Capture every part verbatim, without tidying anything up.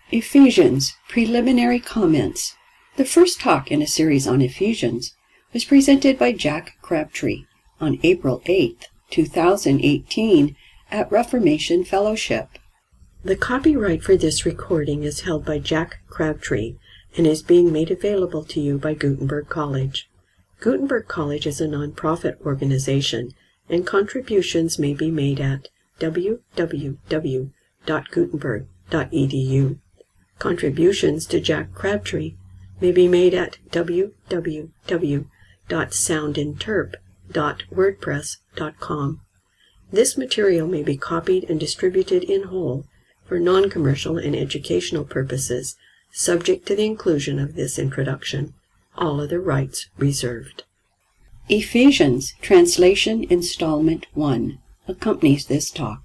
Ephesians, Preliminary Comments. The first talk in a series on Ephesians was presented by Jack Crabtree on April eighth, two thousand eighteen at Reformation Fellowship. The copyright for this recording is held by Jack Crabtree and is being made available to you by Gutenberg College. Gutenberg College is a non-profit organization, and contributions may be made at w w w dot gutenberg dot e d u. Contributions to Jack Crabtree may be made at w w w dot soundinterp dot wordpress dot com. This material may be copied and distributed in whole for non-commercial and educational purposes, subject to the inclusion of this introduction. All other rights reserved. Ephesians, Translation Installment one, accompanies this talk.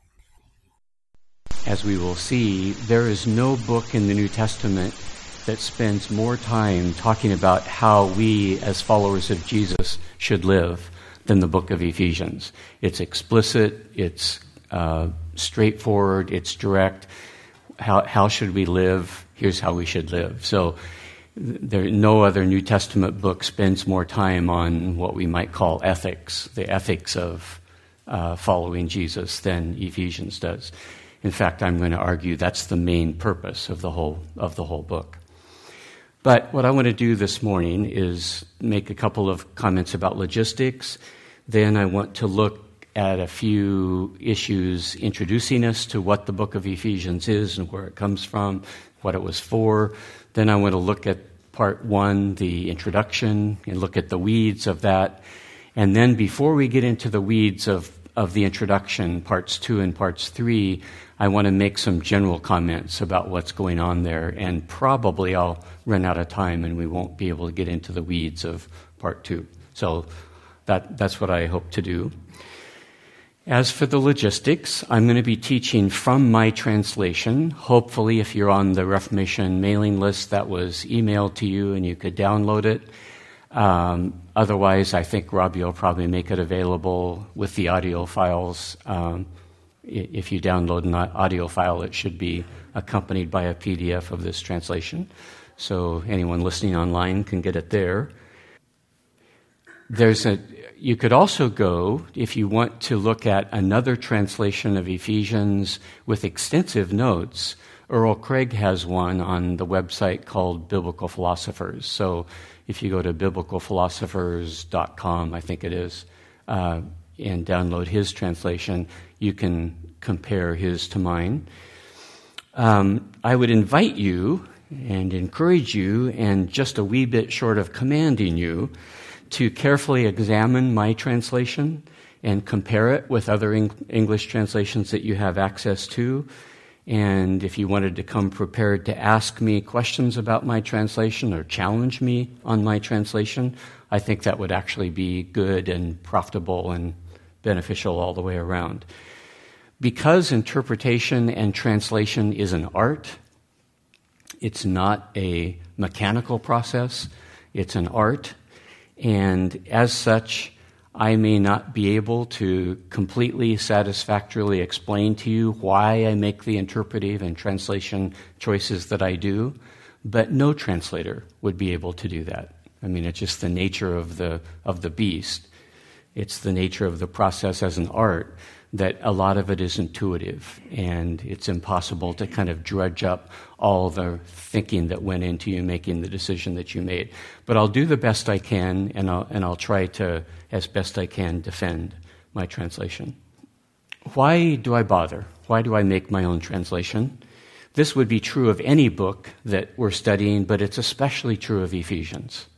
As we will see, there is no book in the New Testament that spends more time talking about how we, as followers of Jesus, should live than the book of Ephesians. It's explicit, it's uh, straightforward, it's direct. How, how should we live? Here's how we should live. So there, no other New Testament book spends more time on what we might call ethics, the ethics of uh, following Jesus, than Ephesians does. In fact, I'm going to argue that's the main purpose of the whole of the whole book. But what I want to do this morning is make a couple of comments about logistics. Then I want to look at a few issues introducing us to what the book of Ephesians is and where it comes from, what it was for. Then I want to look at part one, the introduction, and look at the weeds of that. And then before we get into the weeds of, of the introduction, parts two and parts three, I want to make some general comments about what's going on there, and probably I'll run out of time and we won't be able to get into the weeds of part two. So that, that's what I hope to do. As for the logistics, I'm going to be teaching from my translation. Hopefully, if you're on the Reformation mailing list, that was emailed to you and you could download it. Um, otherwise, I think Robbie will probably make it available with the audio files. Um, If you download an audio file, it should be accompanied by a P D F of this translation. So anyone listening online can get it there. There's a, you could also go, if you want to look at another translation of Ephesians with extensive notes. Earl Craig has one on the website called Biblical Philosophers. So if you go to biblical philosophers dot com, I think it is, uh, and download his translation, you can compare his to mine. Um, I would invite you and encourage you, and just a wee bit short of commanding you, to carefully examine my translation and compare it with other Eng- English translations that you have access to. And if you wanted to come prepared to ask me questions about my translation or challenge me on my translation, I think that would actually be good and profitable and beneficial all the way around. Because interpretation and translation is an art, it's not a mechanical process, it's an art, and as such, I may not be able to completely satisfactorily explain to you why I make the interpretive and translation choices that I do, but no translator would be able to do that. I mean, it's just the nature of the of the beast. It's the nature of the process as an art that a lot of it is intuitive, and it's impossible to kind of drudge up all the thinking that went into you making the decision that you made. But I'll do the best I can, and I'll, and I'll try to, as best I can, defend my translation. Why do I bother? Why do I make my own translation? This would be true of any book that we're studying, but it's especially true of Ephesians.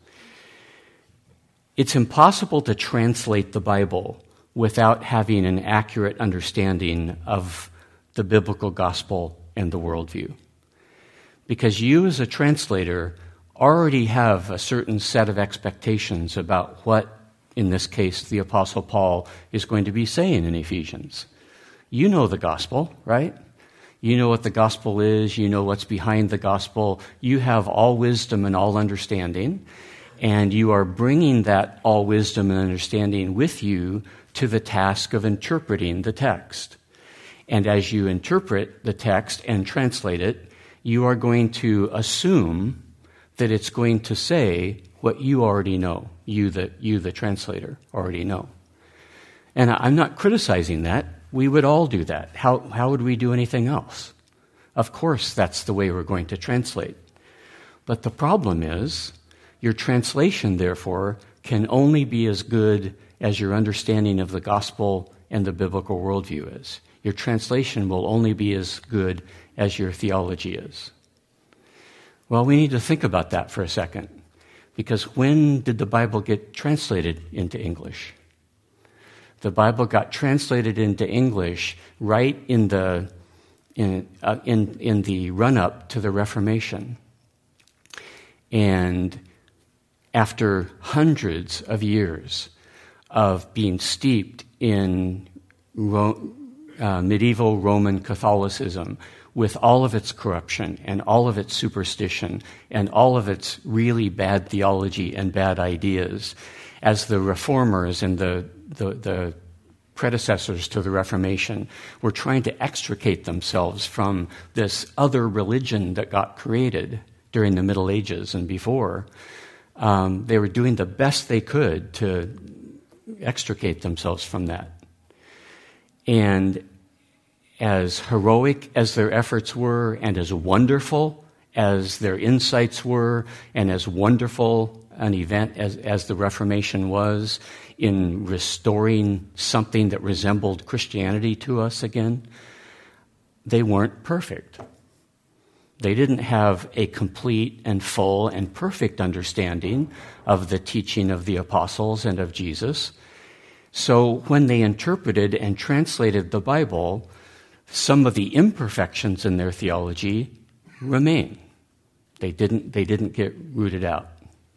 It's impossible to translate the Bible without having an accurate understanding of the biblical gospel and the worldview. Because you as a translator already have a certain set of expectations about what, in this case, the Apostle Paul is going to be saying in Ephesians. You know the gospel, right? You know what the gospel is. You know what's behind the gospel. You have all wisdom and all understanding, and you are bringing that all wisdom and understanding with you to the task of interpreting the text. And as you interpret the text and translate it, you are going to assume that it's going to say what you already know, you the, you the translator already know. And I'm not criticizing that. We would all do that. How, how would we do anything else? Of course, that's the way we're going to translate. But the problem is, your translation, therefore, can only be as good as your understanding of the gospel and the biblical worldview is. Your translation will only be as good as your theology is. Well, we need to think about that for a second, because when did the Bible get translated into English? The Bible got translated into English right in the in uh, in in the run-up to the Reformation, and after hundreds of years of being steeped in Ro- uh, medieval Roman Catholicism, with all of its corruption and all of its superstition and all of its really bad theology and bad ideas, as the reformers and the, the, the predecessors to the Reformation were trying to extricate themselves from this other religion that got created during the Middle Ages and before, um, they were doing the best they could to extricate themselves from that. And as heroic as their efforts were, and as wonderful as their insights were, and as wonderful an event as, as the Reformation was in restoring something that resembled Christianity to us again, they weren't perfect. They didn't have a complete and full and perfect understanding of the teaching of the apostles and of Jesus. So when they interpreted and translated the Bible, some of the imperfections in their theology remain. They didn't, they didn't get rooted out.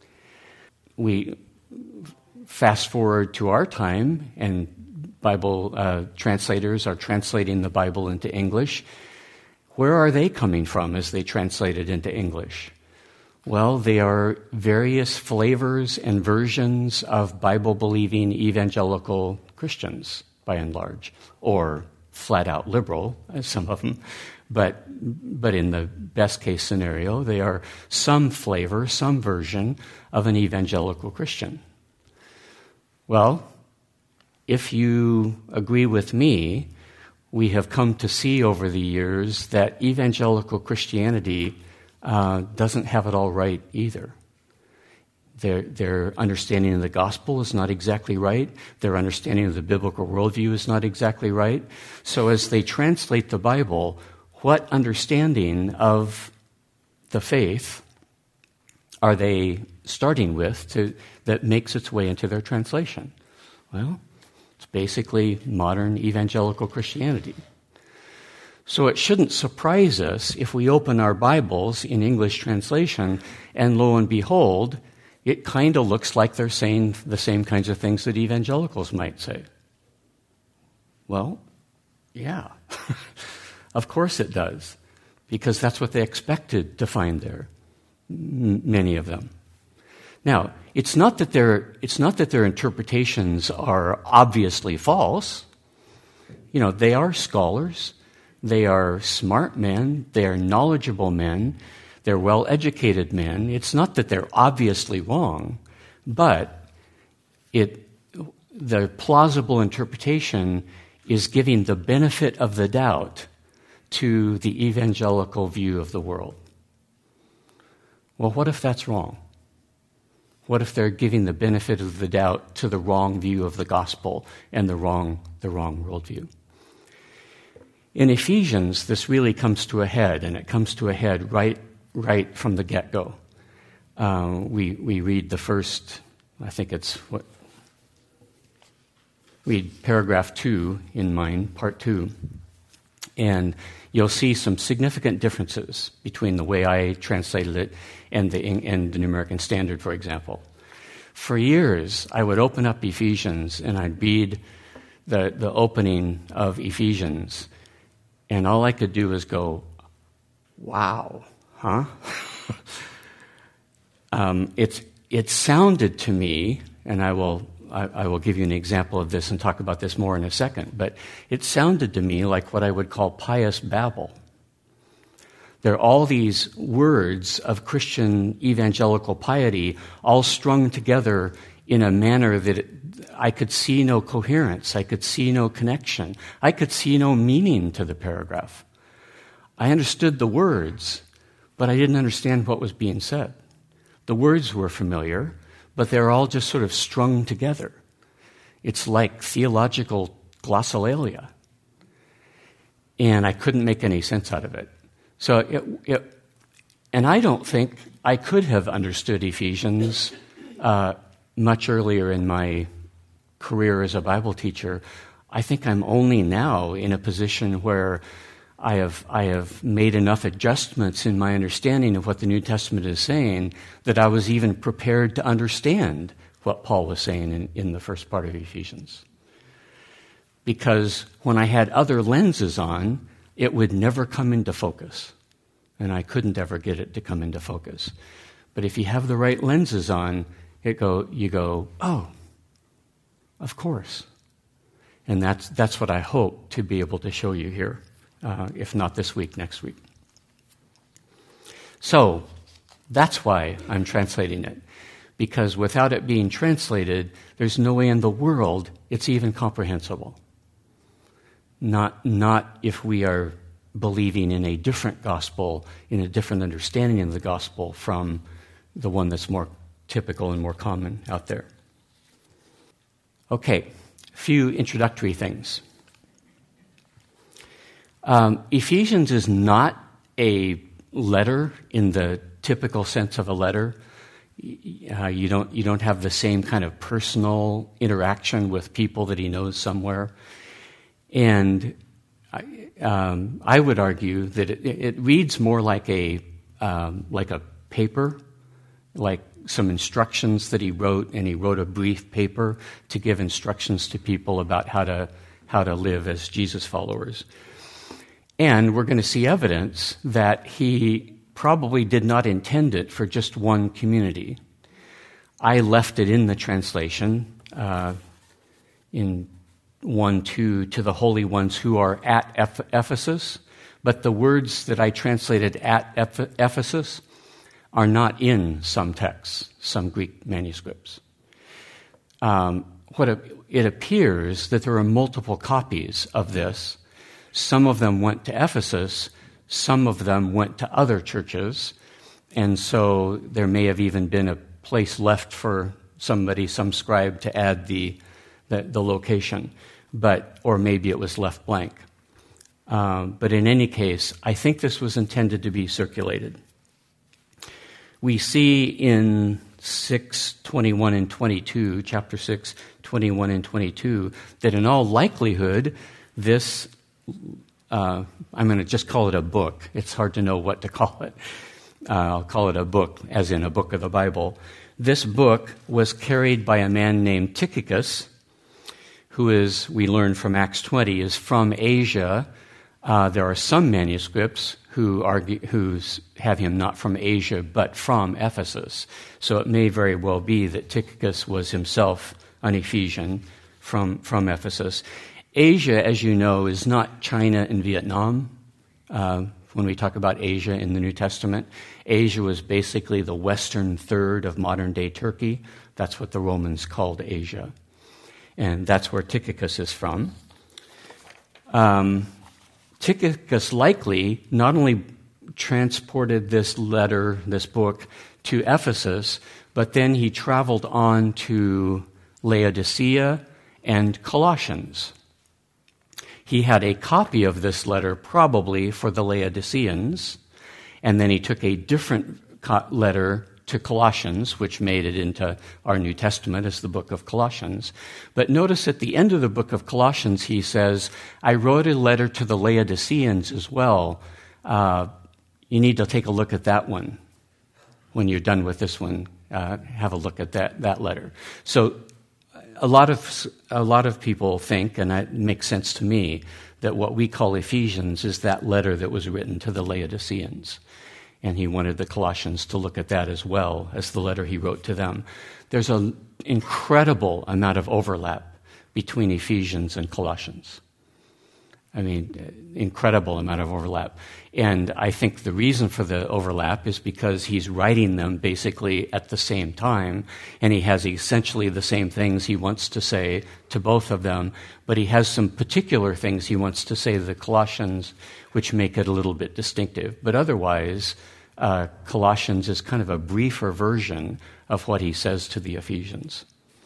We fast forward to our time, and Bible uh, translators are translating the Bible into English. Where are they coming from as they translate it into English? Well, they are various flavors and versions of Bible-believing evangelical Christians, by and large, or flat-out liberal, as some of them. But, but in the best-case scenario, they are some flavor, some version of an evangelical Christian. Well, if you agree with me, we have come to see over the years that evangelical Christianity uh, doesn't have it all right either. Their, their understanding of the gospel is not exactly right. Their understanding of the biblical worldview is not exactly right. So as they translate the Bible, what understanding of the faith are they starting with to, that makes its way into their translation? Well, it's basically modern evangelical Christianity. So it shouldn't surprise us if we open our Bibles in English translation and lo and behold, it kind of looks like they're saying the same kinds of things that evangelicals might say. Well, yeah, of course it does, because that's what they expected to find there, m- many of them. Now, it's not that their it's not that their interpretations are obviously false. You know, they are scholars, they are smart men, they are knowledgeable men, they're well-educated men. It's not that they're obviously wrong, but it the plausible interpretation is giving the benefit of the doubt to the evangelical view of the world. Well, what if that's wrong? What if they're giving the benefit of the doubt to the wrong view of the gospel and the wrong, the wrong worldview? In Ephesians, this really comes to a head, and it comes to a head right, right from the get-go. Uh, we we read the first, I think it's what, read paragraph two in mine, part two, and you'll see some significant differences between the way I translated it and the, and the New American Standard, for example. For years, I would open up Ephesians and I'd read the, the opening of Ephesians, and all I could do was go, wow, huh? um, it's, it sounded to me, and I will I, I will give you an example of this and talk about this more in a second, but it sounded to me like what I would call pious babble. There are all these words of Christian evangelical piety all strung together in a manner that it, I could see no coherence. I could see no connection. I could see no meaning to the paragraph. I understood the words, but I didn't understand what was being said. The words were familiar, but they're all just sort of strung together. It's like theological glossolalia. And I couldn't make any sense out of it. So, it, it, and I don't think I could have understood Ephesians uh, much earlier in my career as a Bible teacher. I think I'm only now in a position where I have I have made enough adjustments in my understanding of what the New Testament is saying that I was even prepared to understand what Paul was saying in, in the first part of Ephesians. Because when I had other lenses on, it would never come into focus. And I couldn't ever get it to come into focus. But if you have the right lenses on, it go you go, oh, of course. And that's that's what I hope to be able to show you here. Uh, if not this week, next week. So, that's why I'm translating it. Because without it being translated, there's no way in the world it's even comprehensible. Not, not if we are believing in a different gospel, in a different understanding of the gospel from the one that's more typical and more common out there. Okay, a few introductory things. Um, Ephesians is not a letter in the typical sense of a letter. Uh, you don't you don't have the same kind of personal interaction with people that he knows somewhere. And I, um, I would argue that it, it reads more like a um, like a paper, like some instructions that he wrote, and he wrote a brief paper to give instructions to people about how to how to live as Jesus followers. And we're going to see evidence that he probably did not intend it for just one community. I left it in the translation uh, in one two to the holy ones who are at Eph- Ephesus, but the words that I translated at Eph- Ephesus are not in some texts, some Greek manuscripts. Um, what it, it appears that there are multiple copies of this. Some of them went to Ephesus, some of them went to other churches, and so there may have even been a place left for somebody, some scribe, to add the the, the location, but or maybe it was left blank. Um, but in any case, I think this was intended to be circulated. We see in six twenty-one and twenty-two, chapter six, twenty-one and twenty-two, that in all likelihood, this Uh, I'm going to just call it a book. It's hard to know what to call it. Uh, I'll call it a book, as in a book of the Bible. This book was carried by a man named Tychicus, who is, we learn from Acts twenty, is from Asia. Uh, there are some manuscripts who argue, who have him not from Asia, but from Ephesus. So it may very well be that Tychicus was himself an Ephesian from, from Ephesus. Asia, as you know, is not China and Vietnam. Uh, when we talk about Asia in the New Testament, Asia was basically the western third of modern-day Turkey. That's what the Romans called Asia. And that's where Tychicus is from. Um, Tychicus likely not only transported this letter, this book, to Ephesus, but then he traveled on to Laodicea and Colossians. He had a copy of this letter probably for the Laodiceans, and then he took a different co- letter to Colossians, which made it into our New Testament as the book of Colossians. But notice at the end of the book of Colossians, he says, I wrote a letter to the Laodiceans as well. Uh, you need to take a look at that one. When you're done with this one, uh, have a look at that, that letter. So A lot of a lot of people think, and it makes sense to me, that what we call Ephesians is that letter that was written to the Laodiceans. And he wanted the Colossians to look at that as well as the letter he wrote to them. There's an incredible amount of overlap between Ephesians and Colossians. I mean, incredible amount of overlap. And I think the reason for the overlap is because he's writing them basically at the same time, and he has essentially the same things he wants to say to both of them, but he has some particular things he wants to say to the Colossians, which make it a little bit distinctive. But otherwise, uh, Colossians is kind of a briefer version of what he says to the Ephesians.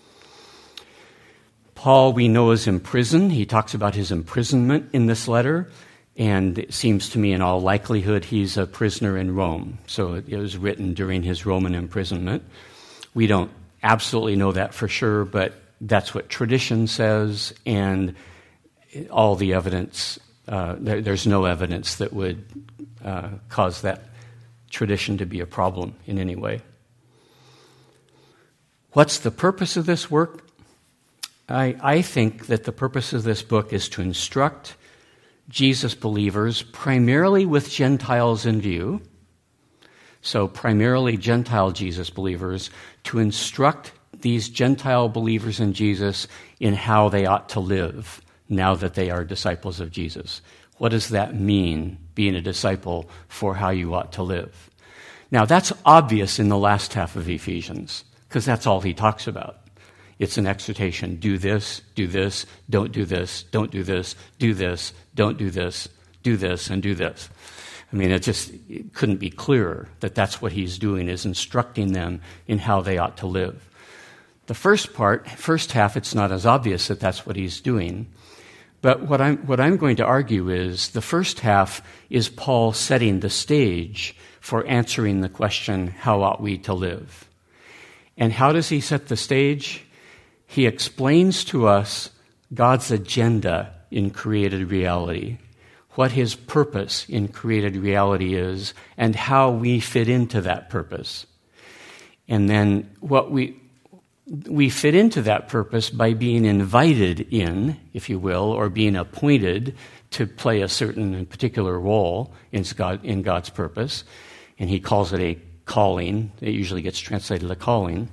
Paul, we know, is imprisoned. He talks about his imprisonment in this letter, and it seems to me in all likelihood he's a prisoner in Rome. So it was written during his Roman imprisonment. We don't absolutely know that for sure, but that's what tradition says, and all the evidence, uh, there, there's no evidence that would uh, cause that tradition to be a problem in any way. What's the purpose of this work? I, I think that the purpose of this book is to instruct Jesus believers, primarily with Gentiles in view, so primarily Gentile Jesus believers, to instruct these Gentile believers in Jesus in how they ought to live now that they are disciples of Jesus. What does that mean, being a disciple, for how you ought to live? Now, that's obvious in the last half of Ephesians, because that's all he talks about. It's an exhortation. Do this, do this, don't do this, don't do this, do this, don't do this, do this, and do this. I mean, it just it couldn't be clearer that that's what he's doing, is instructing them in how they ought to live. The first part, first half, it's not as obvious that that's what he's doing. But what I'm, what I'm going to argue is the first half is Paul setting the stage for answering the question, how ought we to live? And how does he set the stage? He explains to us God's agenda in created reality, what his purpose in created reality is, and how we fit into that purpose. And then what we we fit into that purpose by being invited in, if you will, or being appointed to play a certain and particular role in God, in God's purpose. And he calls it a calling. It usually gets translated a calling.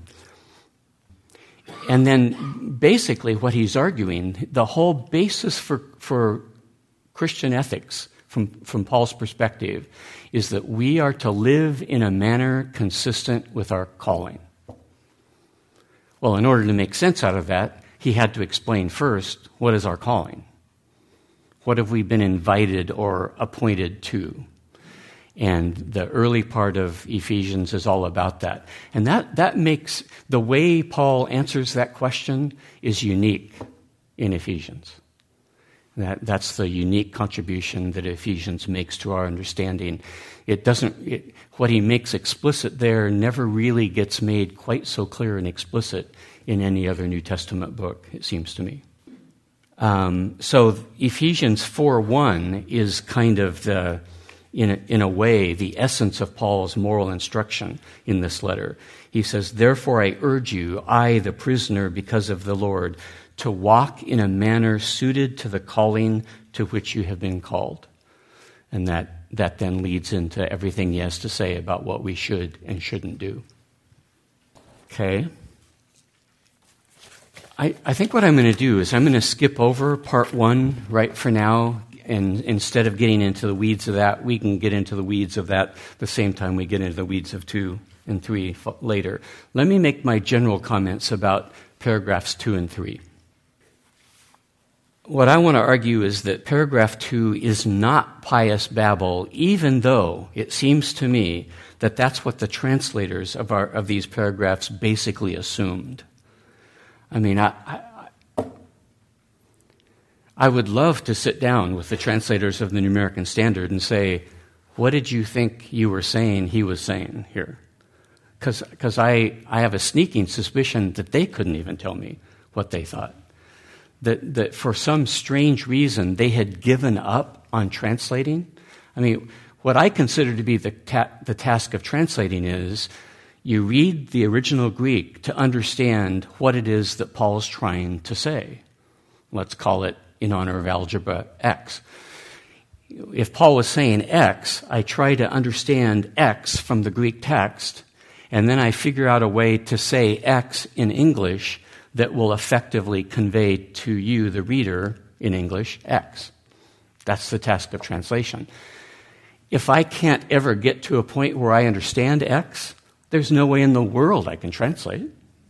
And then basically what he's arguing, the whole basis for, for Christian ethics from, from Paul's perspective is that we are to live in a manner consistent with our calling. Well, in order to make sense out of that, he had to explain first, what is our calling? What have we been invited or appointed to? And the early part of Ephesians is all about that. And that, that makes, the way Paul answers that question is unique in Ephesians. That, that's the unique contribution that Ephesians makes to our understanding. It doesn't, it, what he makes explicit there never really gets made quite so clear and explicit in any other New Testament book, it seems to me. Um, so Ephesians four one is kind of the, In a, in a way, the essence of Paul's moral instruction in this letter. He says, therefore I urge you, I, the prisoner because of the Lord, to walk in a manner suited to the calling to which you have been called. And that, that then leads into everything he has to say about what we should and shouldn't do. Okay. I, I think what I'm going to do is I'm going to skip over part one right for now. And instead of getting into the weeds of that, we can get into the weeds of that the same time we get into the weeds of two and three later. Let me make my general comments about paragraphs two and three. What I want to argue is that paragraph two is not pious babble, even though it seems to me that that's what the translators of our of these paragraphs basically assumed. I mean, I, I I would love to sit down with the translators of the New American Standard and say, what did you think you were saying he was saying here? Because I, I have a sneaking suspicion that they couldn't even tell me what they thought. That, that for some strange reason they had given up on translating. I mean, what I consider to be the, ta- the task of translating is you read the original Greek to understand what it is that Paul's trying to say. Let's call it in honor of algebra, X. If Paul was saying X, I try to understand X from the Greek text, and then I figure out a way to say X in English that will effectively convey to you, the reader, in English, X. That's the task of translation. If I can't ever get to a point where I understand X, there's no way in the world I can translate.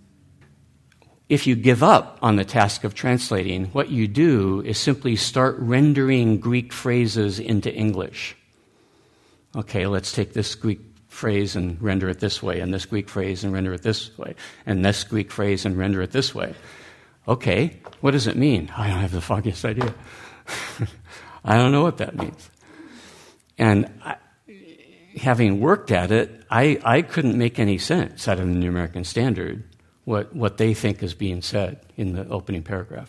If you give up on the task of translating, what you do is simply start rendering Greek phrases into English. Okay, let's take this Greek phrase and render it this way, and this Greek phrase and render it this way, and this Greek phrase and render it this way. Okay, what does it mean? I don't have the foggiest idea. I don't know what that means. And I, having worked at it, I, I couldn't make any sense out of the New American Standard what, what they think is being said in the opening paragraph.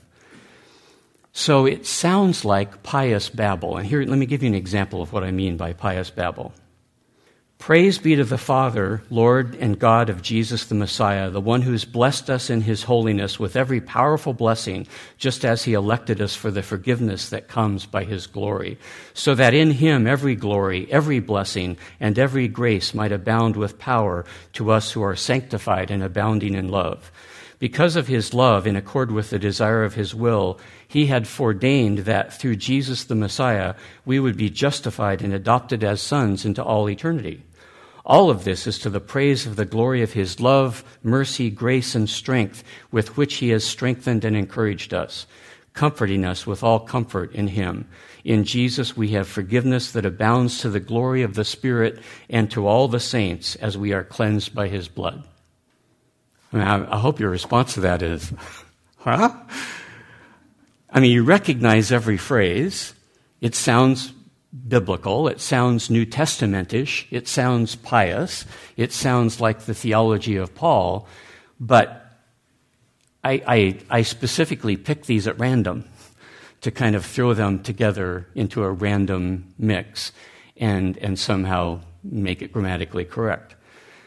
So it sounds like pious babble. And here, let me give you an example of what I mean by pious babble. Praise be to the Father, Lord and God of Jesus the Messiah, the one who's blessed us in his holiness with every powerful blessing, just as he elected us for the forgiveness that comes by his glory, so that in him every glory, every blessing, and every grace might abound with power to us who are sanctified and abounding in love. Because of his love, in accord with the desire of his will, he had foreordained that through Jesus the Messiah, we would be justified and adopted as sons into all eternity. All of this is to the praise of the glory of his love, mercy, grace, and strength with which he has strengthened and encouraged us, comforting us with all comfort in him. In Jesus we have forgiveness that abounds to the glory of the Spirit and to all the saints as we are cleansed by his blood. I mean, I, I hope your response to that is, huh? I mean, you recognize every phrase. It sounds biblical. It sounds New Testamentish. It sounds pious. It sounds like the theology of Paul. But I, I, I specifically picked these at random to kind of throw them together into a random mix and, and somehow make it grammatically correct.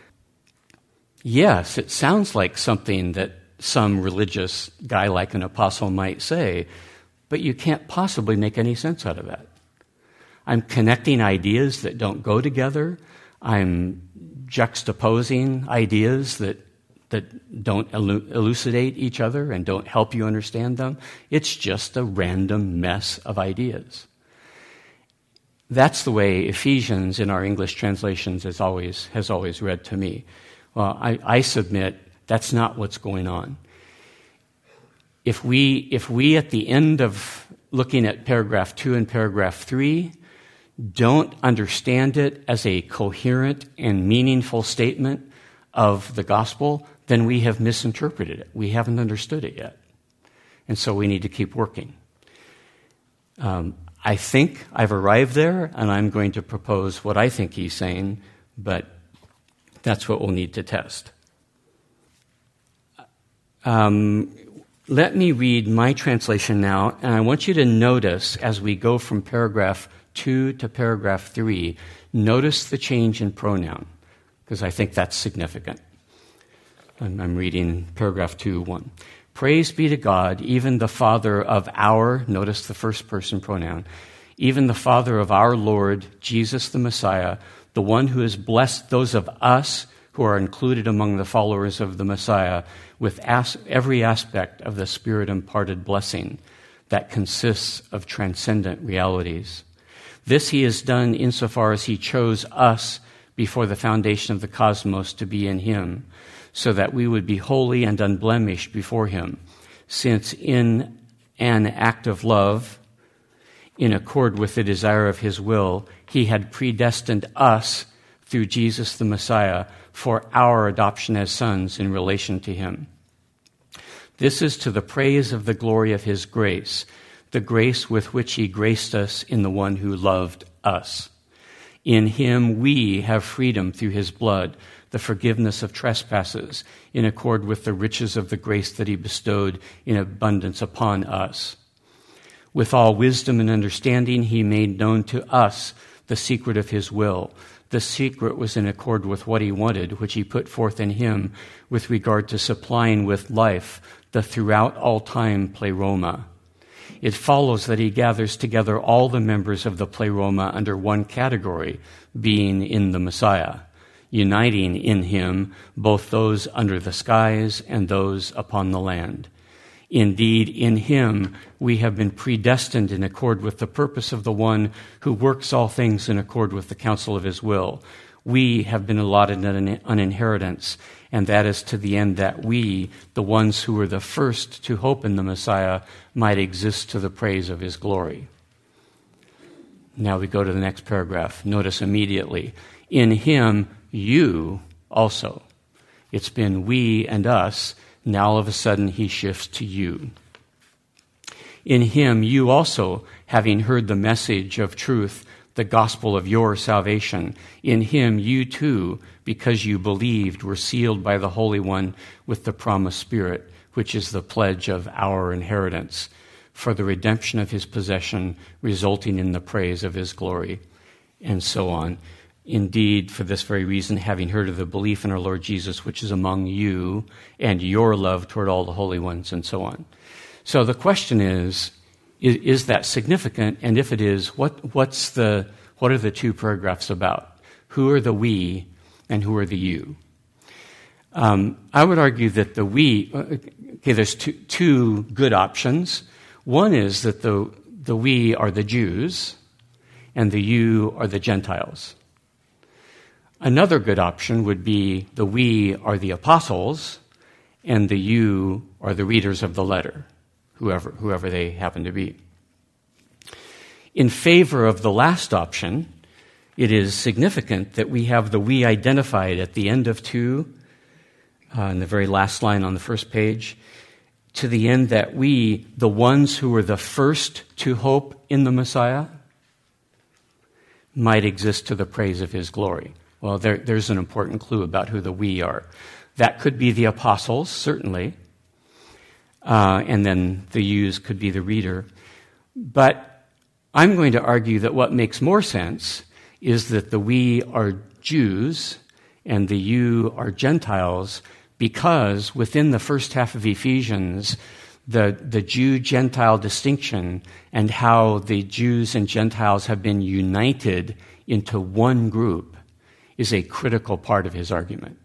Yes, it sounds like something that some religious guy like an apostle might say, but you can't possibly make any sense out of that. I'm connecting ideas that don't go together. I'm juxtaposing ideas that that don't elu- elucidate each other and don't help you understand them. It's just a random mess of ideas. That's the way Ephesians in our English translations has always has always read to me. Well, I, I submit that's not what's going on. If we if we at the end of looking at paragraph two and paragraph three don't understand it as a coherent and meaningful statement of the gospel, then we have misinterpreted it. We haven't understood it yet. And so we need to keep working. Um, I think I've arrived there, and I'm going to propose what I think he's saying, but that's what we'll need to test. Um, let me read my translation now, and I want you to notice as we go from paragraph two to paragraph three, notice the change in pronoun, because I think that's significant. I'm, I'm reading paragraph two, one. Praise be to God, even the Father of our, notice the first person pronoun, even the Father of our Lord, Jesus the Messiah, the one who has blessed those of us who are included among the followers of the Messiah with as, every aspect of the Spirit-imparted blessing that consists of transcendent realities. This he has done insofar as he chose us before the foundation of the cosmos to be in him, so that we would be holy and unblemished before him, since in an act of love, in accord with the desire of his will, he had predestined us through Jesus the Messiah for our adoption as sons in relation to him. This is to the praise of the glory of his grace, the grace with which he graced us in the one who loved us. In him we have freedom through his blood, the forgiveness of trespasses, in accord with the riches of the grace that he bestowed in abundance upon us. With all wisdom and understanding, he made known to us the secret of his will. The secret was in accord with what he wanted, which he put forth in him with regard to supplying with life the throughout all time pleroma. It follows that he gathers together all the members of the pleroma under one category, being in the Messiah, uniting in him both those under the skies and those upon the land. Indeed, in him we have been predestined in accord with the purpose of the one who works all things in accord with the counsel of his will. We have been allotted an inheritance, and that is to the end that we, the ones who were the first to hope in the Messiah, might exist to the praise of his glory. Now we go to the next paragraph. Notice immediately, in him you also. It's been we and us. Now all of a sudden he shifts to you. In him you also, having heard the message of truth, the gospel of your salvation, in him you too, because you believed, were sealed by the Holy One with the promised Spirit, which is the pledge of our inheritance, for the redemption of his possession, resulting in the praise of his glory, and so on. Indeed, for this very reason, having heard of the belief in our Lord Jesus, which is among you, and your love toward all the holy ones, and so on. So the question is, is, is that significant? And if it is, what, what's the, what are the two paragraphs about? Who are the we, and who are the you? Um, I would argue that the we, okay, there's two, two good options. One is that the, the we are the Jews, and the you are the Gentiles. Another good option would be the we are the apostles, and the you are the readers of the letter, whoever, whoever they happen to be. In favor of the last option, it is significant that we have the we identified at the end of two, uh, in the very last line on the first page, to the end that we, the ones who were the first to hope in the Messiah, might exist to the praise of his glory. Well, there, there's an important clue about who the we are. That could be the apostles, certainly, uh, and then the yous could be the reader. But I'm going to argue that what makes more sense is that the we are Jews and the you are Gentiles, because within the first half of Ephesians, the, the Jew-Gentile distinction and how the Jews and Gentiles have been united into one group is a critical part of his argument.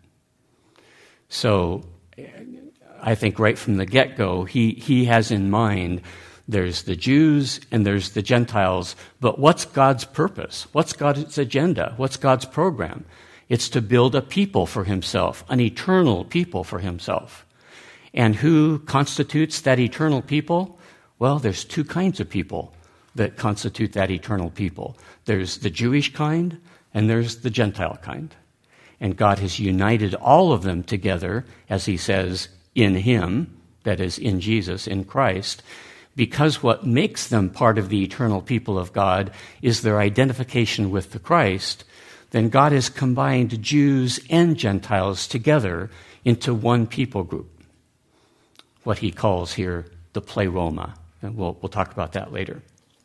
So I think right from the get-go, he, he has in mind there's the Jews and there's the Gentiles, but what's God's purpose? What's God's agenda? What's God's program? It's to build a people for himself, an eternal people for himself. And who constitutes that eternal people? Well, there's two kinds of people that constitute that eternal people. There's the Jewish kind, and there's the Gentile kind. And God has united all of them together, as he says, in him, that is, in Jesus, in Christ, because what makes them part of the eternal people of God is their identification with the Christ. Then God has combined Jews and Gentiles together into one people group, what he calls here the pleroma. And we'll, we'll talk about that later.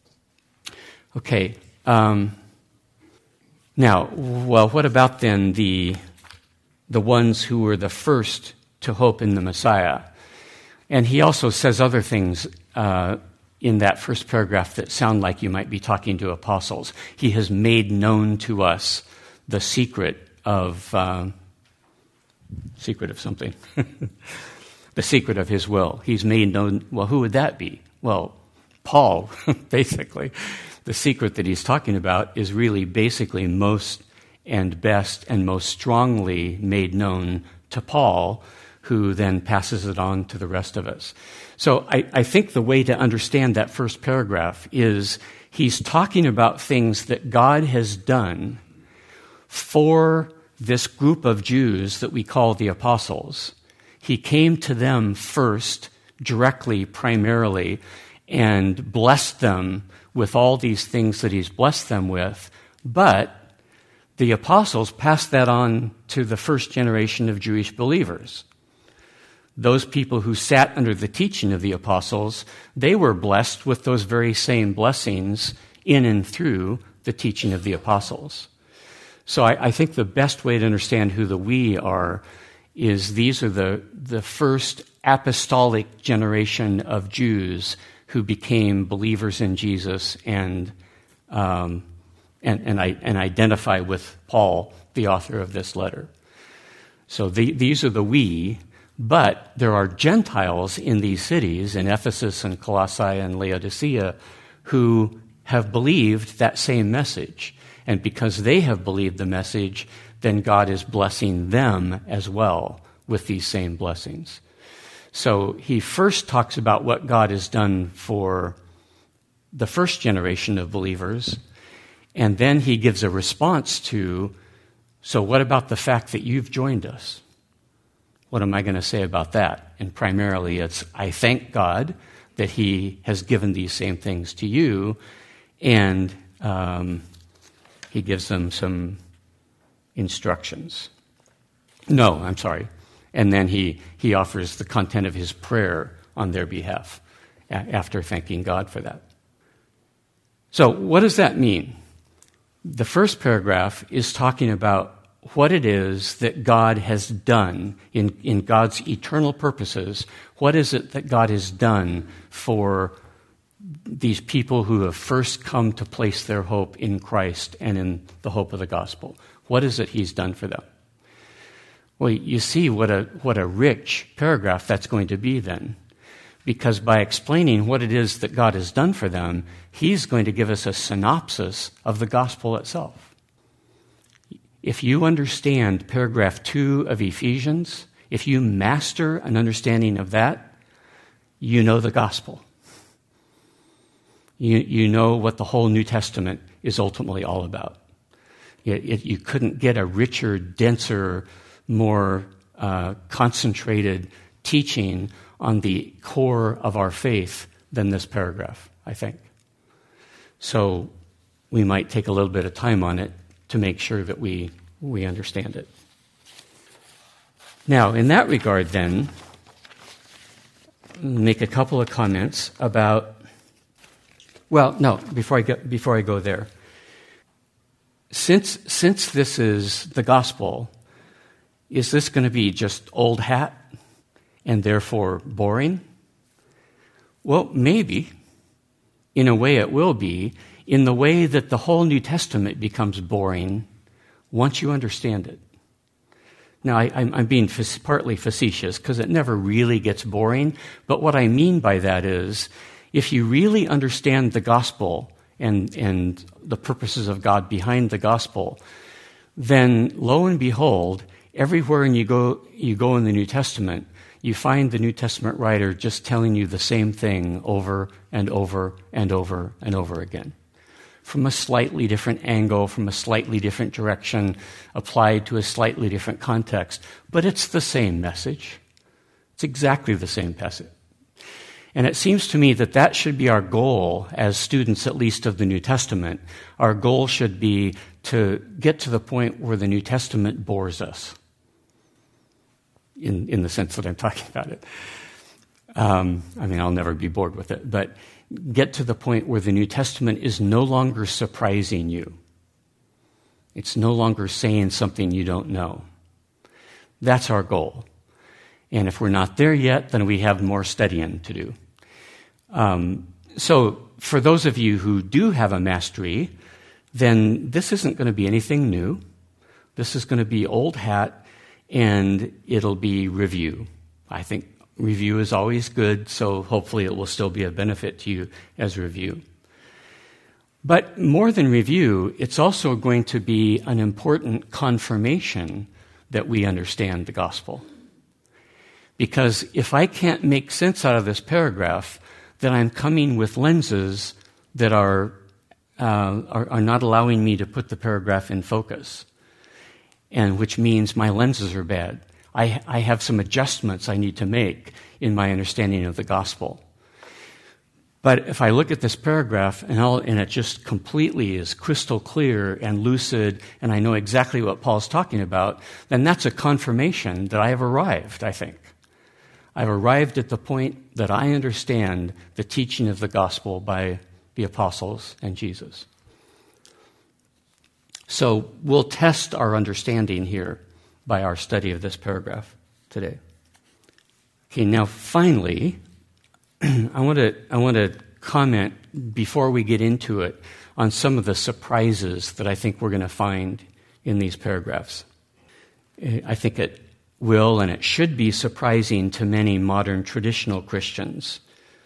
Okay. Um, Now, well, what about then the, the ones who were the first to hope in the Messiah? And he also says other things uh, in that first paragraph that sound like you might be talking to apostles. He has made known to us the secret of, uh, secret of something, the secret of his will. He's made known, well, who would that be? Well, Paul, basically. The secret that he's talking about is really basically most and best and most strongly made known to Paul, who then passes it on to the rest of us. So I, I think the way to understand that first paragraph is he's talking about things that God has done for this group of Jews that we call the apostles. He came to them first, directly, primarily, and blessed them with all these things that he's blessed them with, but the apostles passed that on to the first generation of Jewish believers. Those people who sat under the teaching of the apostles, they were blessed with those very same blessings in and through the teaching of the apostles. So I, I think the best way to understand who the we are is these are the, the first apostolic generation of Jews who became believers in Jesus and um, and and, I, and identify with Paul, the author of this letter. So the, these are the we. But there are Gentiles in these cities, in Ephesus and Colossae and Laodicea, who have believed that same message. And because they have believed the message, then God is blessing them as well with these same blessings. So he first talks about what God has done for the first generation of believers, and then he gives a response to, so what about the fact that you've joined us? What am I going to say about that? And primarily it's, I thank God that he has given these same things to you, and um, he gives them some instructions. No, I'm sorry. And then he, he offers the content of his prayer on their behalf a- after thanking God for that. So what does that mean? The first paragraph is talking about what it is that God has done in, in God's eternal purposes. What is it that God has done for these people who have first come to place their hope in Christ and in the hope of the gospel? What is it he's done for them? Well, you see what a what a rich paragraph that's going to be then. Because by explaining what it is that God has done for them, he's going to give us a synopsis of the gospel itself. If you understand paragraph two of Ephesians, if you master an understanding of that, you know the gospel. You, you know what the whole New Testament is ultimately all about. It, it, you couldn't get a richer, denser, more uh, concentrated teaching on the core of our faith than this paragraph, I think. So we might take a little bit of time on it to make sure that we, we understand it. Now, in that regard, then, make a couple of comments about, well, no, before I get, before I go there. Since, since this is the gospel, is this going to be just old hat and therefore boring? Well, maybe. In a way it will be, in the way that the whole New Testament becomes boring once you understand it. Now, I, I'm, I'm being f- partly facetious because it never really gets boring, but what I mean by that is if you really understand the gospel and, and the purposes of God behind the gospel, then lo and behold, everywhere you go, you go in the New Testament, you find the New Testament writer just telling you the same thing over and over and over and over again. From a slightly different angle, from a slightly different direction, applied to a slightly different context. But it's the same message. It's exactly the same message. And it seems to me that that should be our goal as students, at least of the New Testament. Our goal should be to get to the point where the New Testament bores us, in, in the sense that I'm talking about it. Um, I mean, I'll never be bored with it, but get to the point where the New Testament is no longer surprising you. It's no longer saying something you don't know. That's our goal. And if we're not there yet, then we have more studying to do. Um, so for those of you who do have a mastery, then this isn't going to be anything new. This is going to be old hat, and it'll be review. I think review is always good, so hopefully it will still be a benefit to you as review. But more than review, it's also going to be an important confirmation that we understand the gospel. Because if I can't make sense out of this paragraph, then I'm coming with lenses that are, uh, are, are not allowing me to put the paragraph in focus, and which means my lenses are bad. I, I have some adjustments I need to make in my understanding of the gospel. But if I look at this paragraph and, I'll, and it just completely is crystal clear and lucid, and I know exactly what Paul's talking about, then that's a confirmation that I have arrived, I think. I've arrived at the point that I understand the teaching of the gospel by the apostles and Jesus. So we'll test our understanding here by our study of this paragraph today. Okay, now finally, I want to I want to comment before we get into it on some of the surprises that I think we're going to find in these paragraphs. I think it will and it should be surprising to many modern traditional Christians.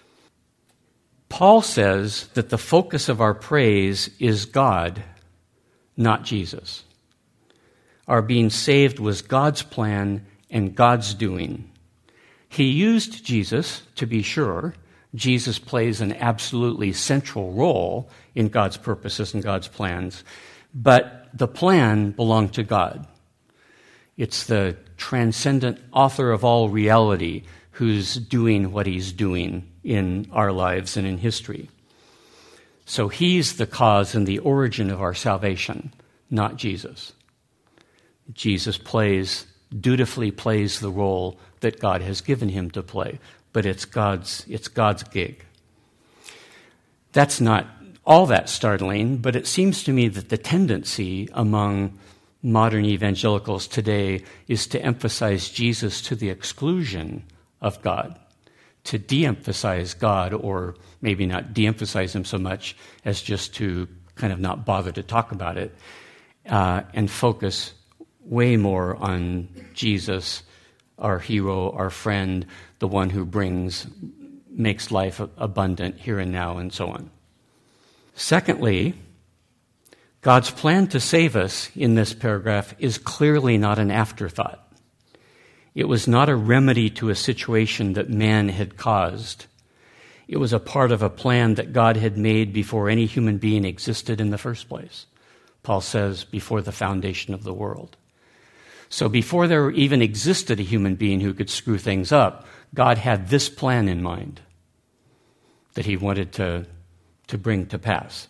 Paul says that the focus of our praise is God, not Jesus. Our being saved was God's plan and God's doing. He used Jesus, to be sure. Jesus plays an absolutely central role in God's purposes and God's plans. But the plan belonged to God. It's the transcendent author of all reality who's doing what he's doing in our lives and in history. So he's the cause and the origin of our salvation, not Jesus. Jesus plays, dutifully plays the role that God has given him to play, but it's God's, it's God's gig. That's not all that startling, but it seems to me that the tendency among modern evangelicals today is to emphasize Jesus to the exclusion of God, to de-emphasize God, or maybe not de-emphasize him so much as just to kind of not bother to talk about it, uh, and focus way more on Jesus, our hero, our friend, the one who brings, makes life abundant here and now, and so on. Secondly, God's plan to save us in this paragraph is clearly not an afterthought. It was not a remedy to a situation that man had caused. It was a part of a plan that God had made before any human being existed in the first place. Paul says, before the foundation of the world. So before there even existed a human being who could screw things up, God had this plan in mind that he wanted to, to bring to pass.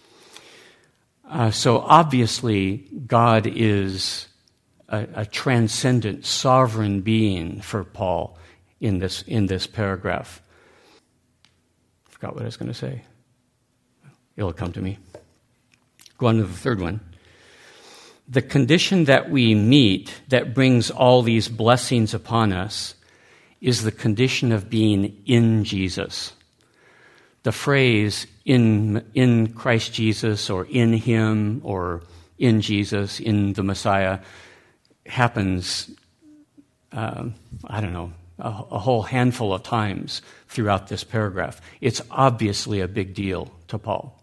Uh, so obviously, God is a, a transcendent, sovereign being for Paul in this in this paragraph. I forgot what I was going to say. It'll come to me. Go on to the third one. The condition that we meet that brings all these blessings upon us is the condition of being in Jesus. The phrase in in Christ Jesus, or in him, or in Jesus, in the Messiah, happens, uh, I don't know, a, a whole handful of times throughout this paragraph. It's obviously a big deal to Paul.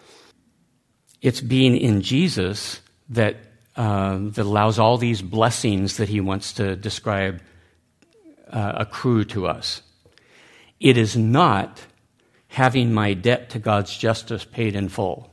It's being in Jesus that, uh, that allows all these blessings that he wants to describe uh, accrue to us. It is not having my debt to God's justice paid in full.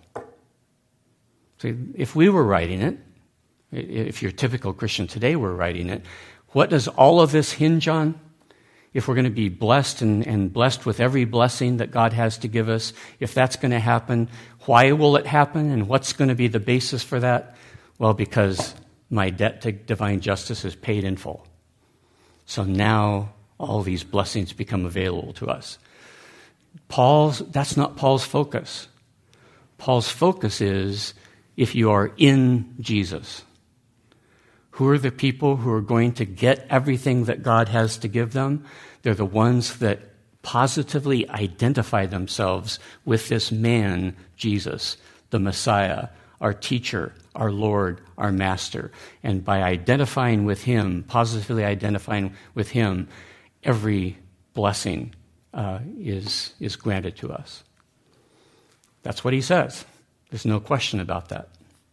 See, if we were writing it, if your typical Christian today were writing it, what does all of this hinge on? If we're going to be blessed and, and blessed with every blessing that God has to give us, if that's going to happen, why will it happen, and what's going to be the basis for that? Well, because my debt to divine justice is paid in full. So now all these blessings become available to us. Paul's, that's not Paul's focus. Paul's focus is if you are in Jesus. Who are the people who are going to get everything that God has to give them? They're the ones that positively identify themselves with this man, Jesus, the Messiah, our teacher, our Lord, our master. And by identifying with him, positively identifying with him, every blessing uh, is, is granted to us. That's what he says. There's no question about that.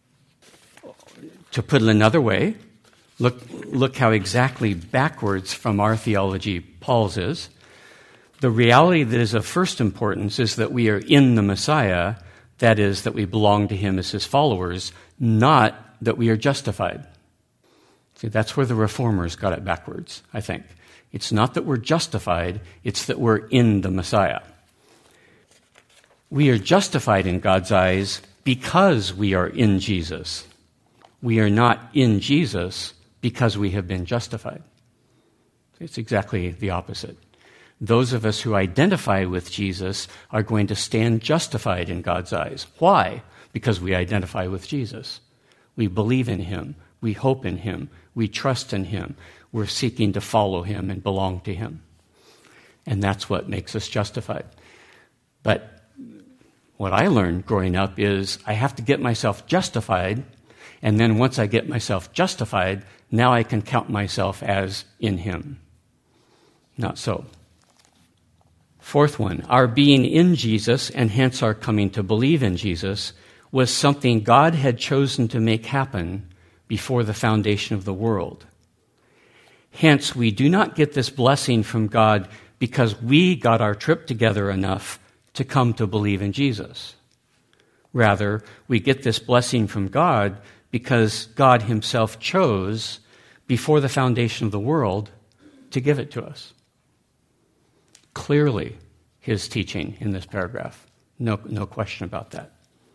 To put it another way, look, look how exactly backwards from our theology Paul's is. The reality that is of first importance is that we are in the Messiah, that is, that we belong to him as his followers, not that we are justified. See, that's where the reformers got it backwards, I think. It's not that we're justified, it's that we're in the Messiah. We are justified in God's eyes because we are in Jesus. We are not in Jesus because we have been justified. It's exactly the opposite. Those of us who identify with Jesus are going to stand justified in God's eyes. Why? Because we identify with Jesus. We believe in him. We hope in him. We trust in him. We're seeking to follow him and belong to him. And that's what makes us justified. But what I learned growing up is I have to get myself justified, and then once I get myself justified, Now I can count myself as in him. Not so. Fourth one, our being in Jesus, and hence our coming to believe in Jesus, was something God had chosen to make happen before the foundation of the world. Hence, we do not get this blessing from God because we got our trip together enough to come to believe in Jesus. Rather, we get this blessing from God because God himself chose, before the foundation of the world, to give it to us. Clearly, his teaching in this paragraph. No, no question about that.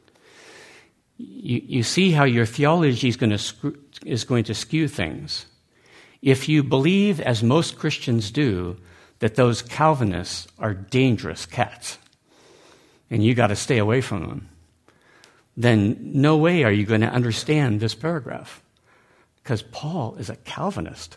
You, you see how your theology is going to screw, is going to skew things. If you believe, as most Christians do, that those Calvinists are dangerous cats, and you got to stay away from them, then no way are you going to understand this paragraph, because Paul is a Calvinist.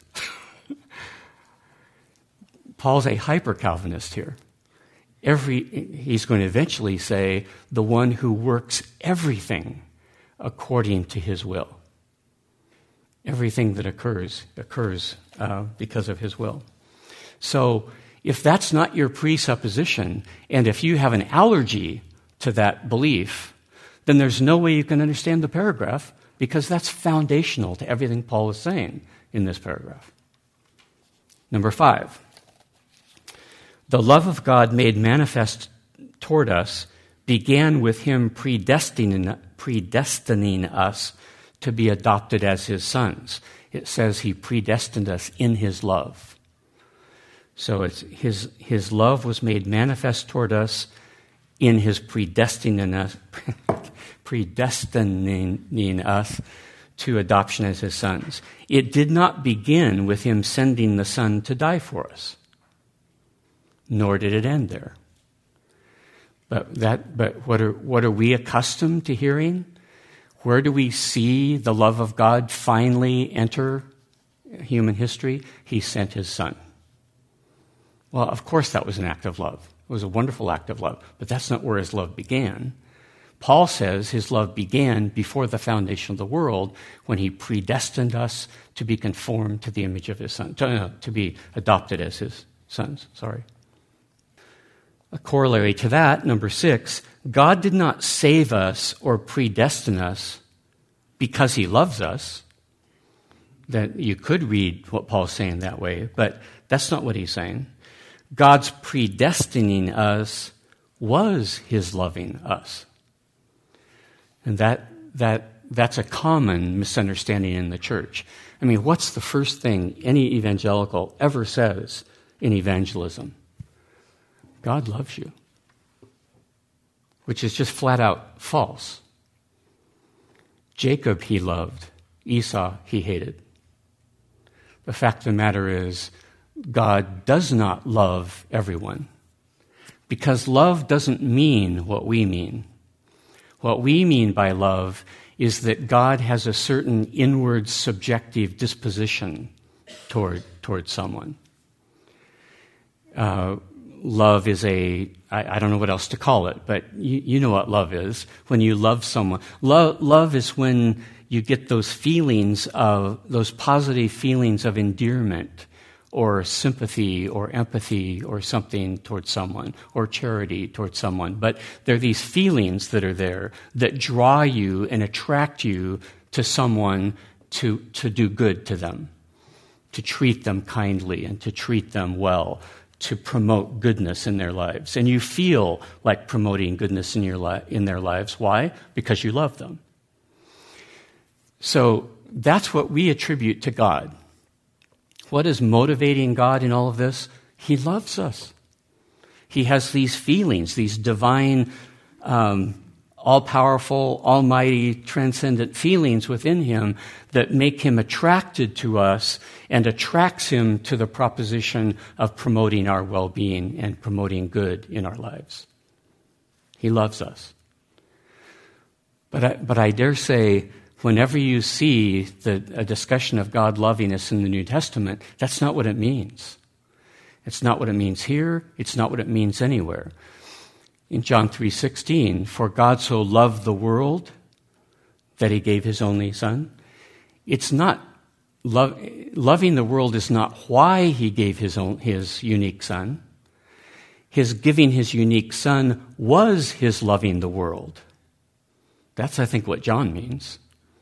Paul's a hyper-Calvinist here. Every, he's going to eventually say, the one who works everything according to his will. Everything that occurs, occurs uh, because of his will. So if that's not your presupposition, and if you have an allergy to that belief, then there's no way you can understand the paragraph, because that's foundational to everything Paul is saying in this paragraph. Number five. The love of God made manifest toward us began with him predestining, predestining us to be adopted as his sons. It says he predestined us in his love. So it's his, his love was made manifest toward us in his predestining us, predestining us to adoption as his sons. It did not begin with him sending the Son to die for us. Nor did it end there. But that, but what are what are we accustomed to hearing? Where do we see the love of God finally enter human history? He sent his Son. Well, of course that was an act of love. It was a wonderful act of love, but that's not where his love began. Paul says his love began before the foundation of the world, when he predestined us to be conformed to the image of his Son, to, uh, to be adopted as his sons. Sorry. A corollary to that, number six, God did not save us or predestine us because he loves us. That you could read what Paul's saying that way, but that's not what he's saying. God's predestining us was his loving us. And that that that's a common misunderstanding in the church. I mean, what's the first thing any evangelical ever says in evangelism? God loves you, which is just flat out false. Jacob he loved, Esau he hated. The fact of the matter is, God does not love everyone, because love doesn't mean what we mean. What we mean by love is that God has a certain inward subjective disposition toward, toward someone. Uh, Love is a, I, I don't know what else to call it, but you, you know what love is. When you love someone. Love, love is when you get those feelings of, those positive feelings of endearment or sympathy or empathy or something towards someone, or charity towards someone. But there are these feelings that are there that draw you and attract you to someone to, to do good to them, to treat them kindly and to treat them well, to promote goodness in their lives. And you feel like promoting goodness in your li- in their lives. Why? Because you love them. So that's what we attribute to God. What is motivating God in all of this? He loves us. He has these feelings, these divine, um, all-powerful, almighty, transcendent feelings within him that make him attracted to us and attracts him to the proposition of promoting our well-being and promoting good in our lives. He loves us. But I, but I dare say, whenever you see the, a discussion of God loving us in the New Testament, that's not what it means. It's not what it means here. It's not what it means anywhere. In John three sixteen, for God so loved the world that he gave his only Son. It's not, love, loving the world is not why he gave his own, his unique son. His giving his unique son was his loving the world. That's, I think, what John means.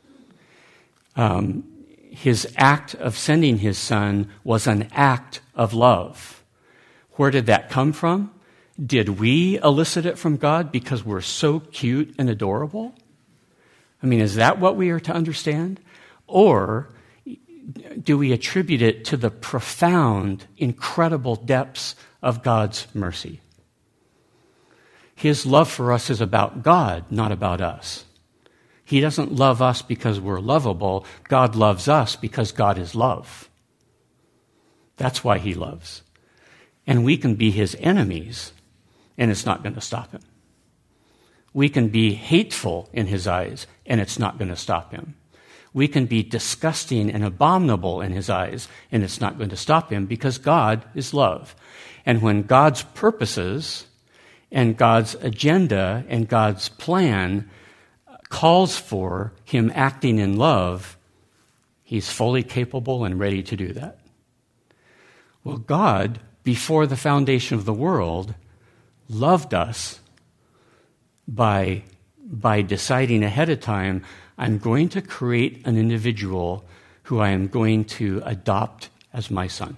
Um, his act of sending his son was an act of love. Where did that come from? Did we elicit it from God because we're so cute and adorable? I mean, is that what we are to understand? Or do we attribute it to the profound, incredible depths of God's mercy? His love for us is about God, not about us. He doesn't love us because we're lovable. God loves us because God is love. That's why he loves. And we can be his enemies, and it's not going to stop him. We can be hateful in his eyes, and it's not going to stop him. We can be disgusting and abominable in his eyes, and it's not going to stop him because God is love. And when God's purposes and God's agenda and God's plan calls for him acting in love, he's fully capable and ready to do that. Well, God, before the foundation of the world, loved us by, by deciding ahead of time, I'm going to create an individual who I am going to adopt as my son.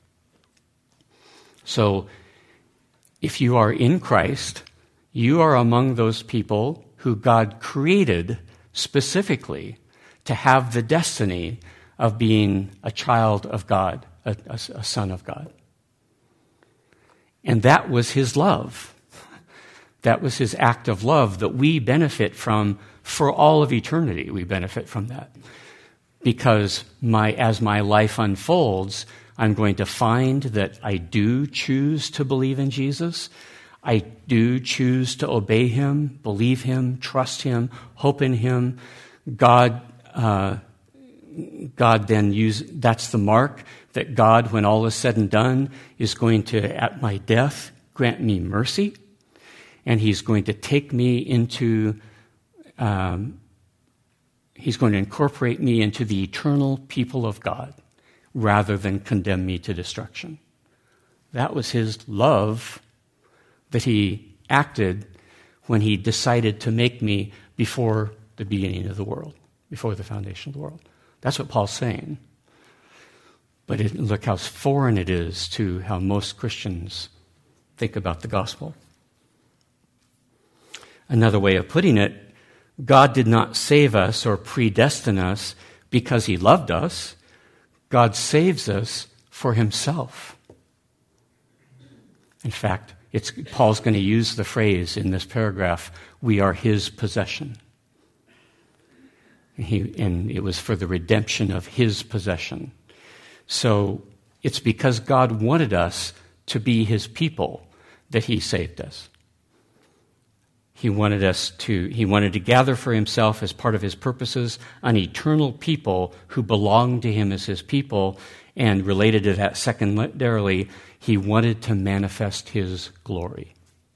So, if you are in Christ, you are among those people who God created specifically to have the destiny of being a child of God, a, a, a son of God. And that was his love. That was his act of love that we benefit from for all of eternity. We benefit from that. Because my, as my life unfolds, I'm going to find that I do choose to believe in Jesus. I do choose to obey him, believe him, trust him, hope in him. God, uh, God then use that's the mark that God, when all is said and done, is going to, at my death, grant me mercy, and he's going to take me into, um, he's going to incorporate me into the eternal people of God, rather than condemn me to destruction. That was his love that he acted when he decided to make me before the beginning of the world, before the foundation of the world. That's what Paul's saying. But it, look how foreign it is to how most Christians think about the gospel. Another way of putting it, God did not save us or predestine us because he loved us. God saves us for himself. In fact, it's, Paul's going to use the phrase in this paragraph, we are his possession. He, and it was for the redemption of his possession. So it's because God wanted us to be his people that he saved us. He wanted us to, he wanted to gather for himself as part of his purposes an eternal people who belonged to him as his people, and related to that secondarily, he wanted to manifest his glory.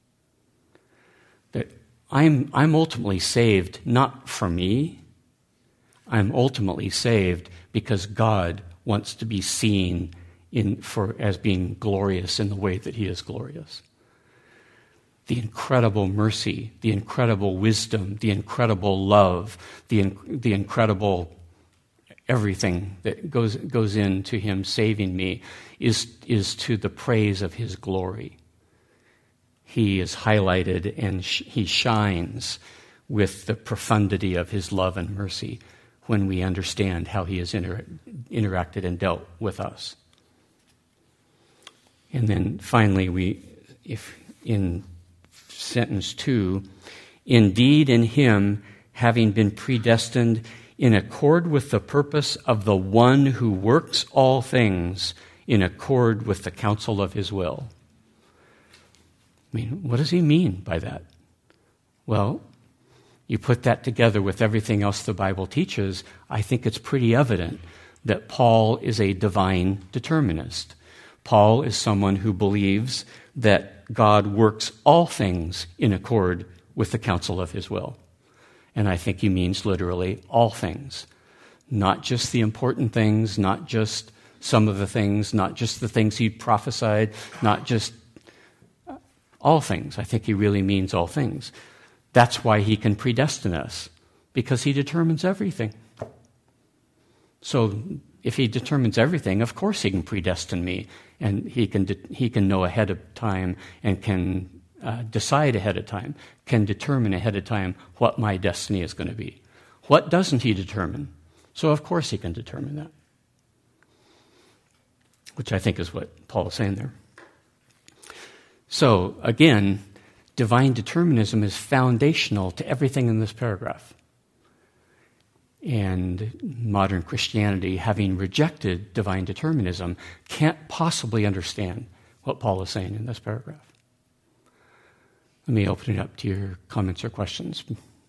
That I'm, I'm ultimately saved not for me. I'm ultimately saved because God wants to be seen in, for, as being glorious in the way that he is glorious. The incredible mercy, the incredible wisdom, the incredible love, the, the incredible everything that goes, goes into him saving me is, is to the praise of his glory. He is highlighted and sh- he shines with the profundity of his love and mercy when we understand how he has inter- interacted and dealt with us. And then finally, we, if in sentence two, indeed in him, having been predestined in accord with the purpose of the one who works all things in accord with the counsel of his will. I mean, what does he mean by that? Well, you put that together with everything else the Bible teaches, I think it's pretty evident that Paul is a divine determinist. Paul is someone who believes that God works all things in accord with the counsel of his will. And I think he means literally all things. not just the important things, not just some of the things, not just the things he prophesied, not just all things. I think he really means all things. That's why he can predestine us, because he determines everything. So if he determines everything, of course he can predestine me, and he can de- he can know ahead of time and can uh, decide ahead of time, can determine ahead of time what my destiny is going to be. What doesn't he determine? So of course he can determine that, which I think is what Paul is saying there. So again, divine determinism is foundational to everything in this paragraph. And modern Christianity, having rejected divine determinism, can't possibly understand what Paul is saying in this paragraph. Let me open it up to your comments or questions.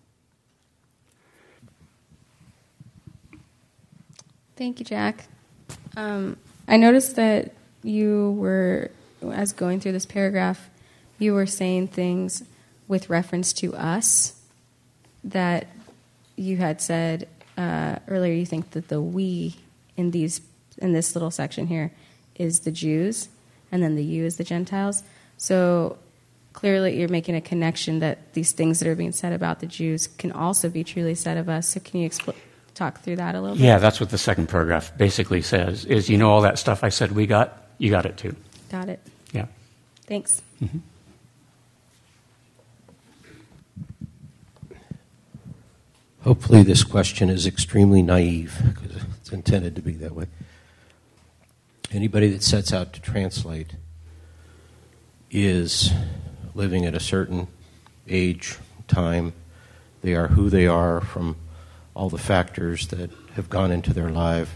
Thank you, Jack. Um, I noticed that you were, as going through this paragraph, you were saying things with reference to us that you had said uh, earlier. You think that the we in these in this little section here is the Jews, and then the you is the Gentiles. So clearly, you're making a connection that these things that are being said about the Jews can also be truly said of us. So can you expl- talk through that a little bit? Yeah, that's what the second paragraph basically says, is, you know, all that stuff I said we got, you got it too. Got it. Yeah. Thanks. Mm-hmm. Hopefully this question is extremely naive, because it's intended to be that way. Anybody that sets out to translate is living at a certain age, time. They are who they are from all the factors that have gone into their life.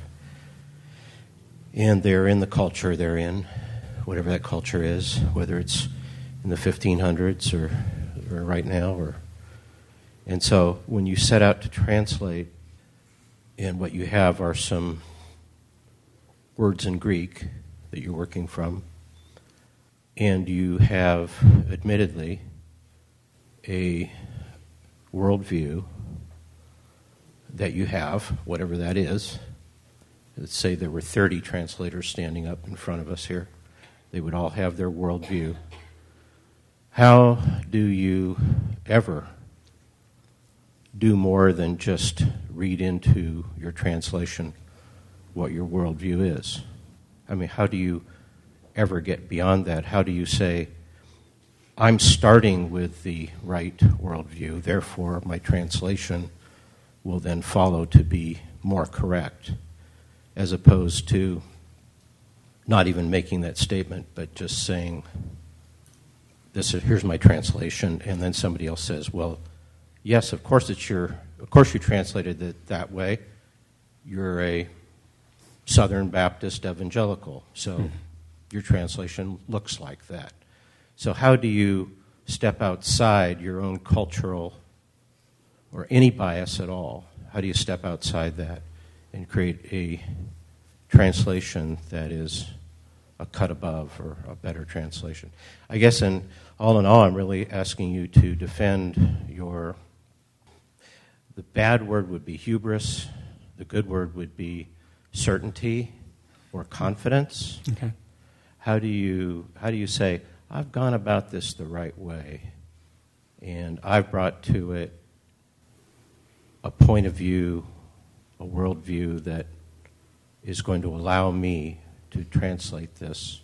And they're in the culture they're in, whatever that culture is, whether it's in the fifteen hundreds or, or right now. Or And so when you set out to translate, and what you have are some words in Greek that you're working from, and you have, admittedly, a worldview that you have, whatever that is. Let's say there were thirty translators standing up in front of us here. They would all have their worldview. How do you ever do more than just read into your translation what your worldview is? I mean, how do you ever get beyond that? How do you say, I'm starting with the right worldview, therefore my translation will then follow to be more correct, as opposed to not even making that statement, but just saying, "This is here's my translation," and then somebody else says, "Well, yes, of course it's your, of course you translated it that way. You're a Southern Baptist evangelical, so mm-hmm. your translation looks like that." So how do you step outside your own cultural or any bias at all? How do you step outside that and create a translation that is a cut above or a better translation? I guess in all in all, I'm really asking you to defend your, the bad word would be hubris, the good word would be certainty or confidence. Okay. How do you how do you say, I've gone about this the right way, and I've brought to it a point of view, a worldview that is going to allow me to translate this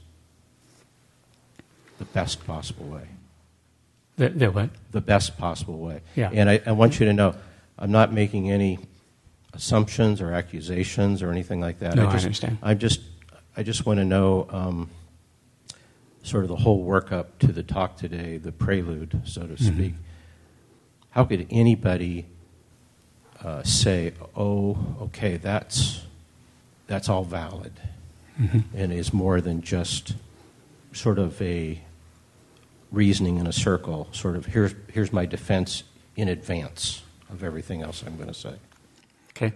the best possible way. The, the what? The best possible way. Yeah. And I, I want you to know, I'm not making any assumptions or accusations or anything like that. No, I, just, I understand. I just, I just want to know um, sort of the whole workup to the talk today, the prelude, so to speak. Mm-hmm. How could anybody uh, say, "Oh, okay, that's that's all valid," mm-hmm. and is more than just sort of a reasoning in a circle? Sort of here's here's my defense in advance of everything else I'm going to say. Okay.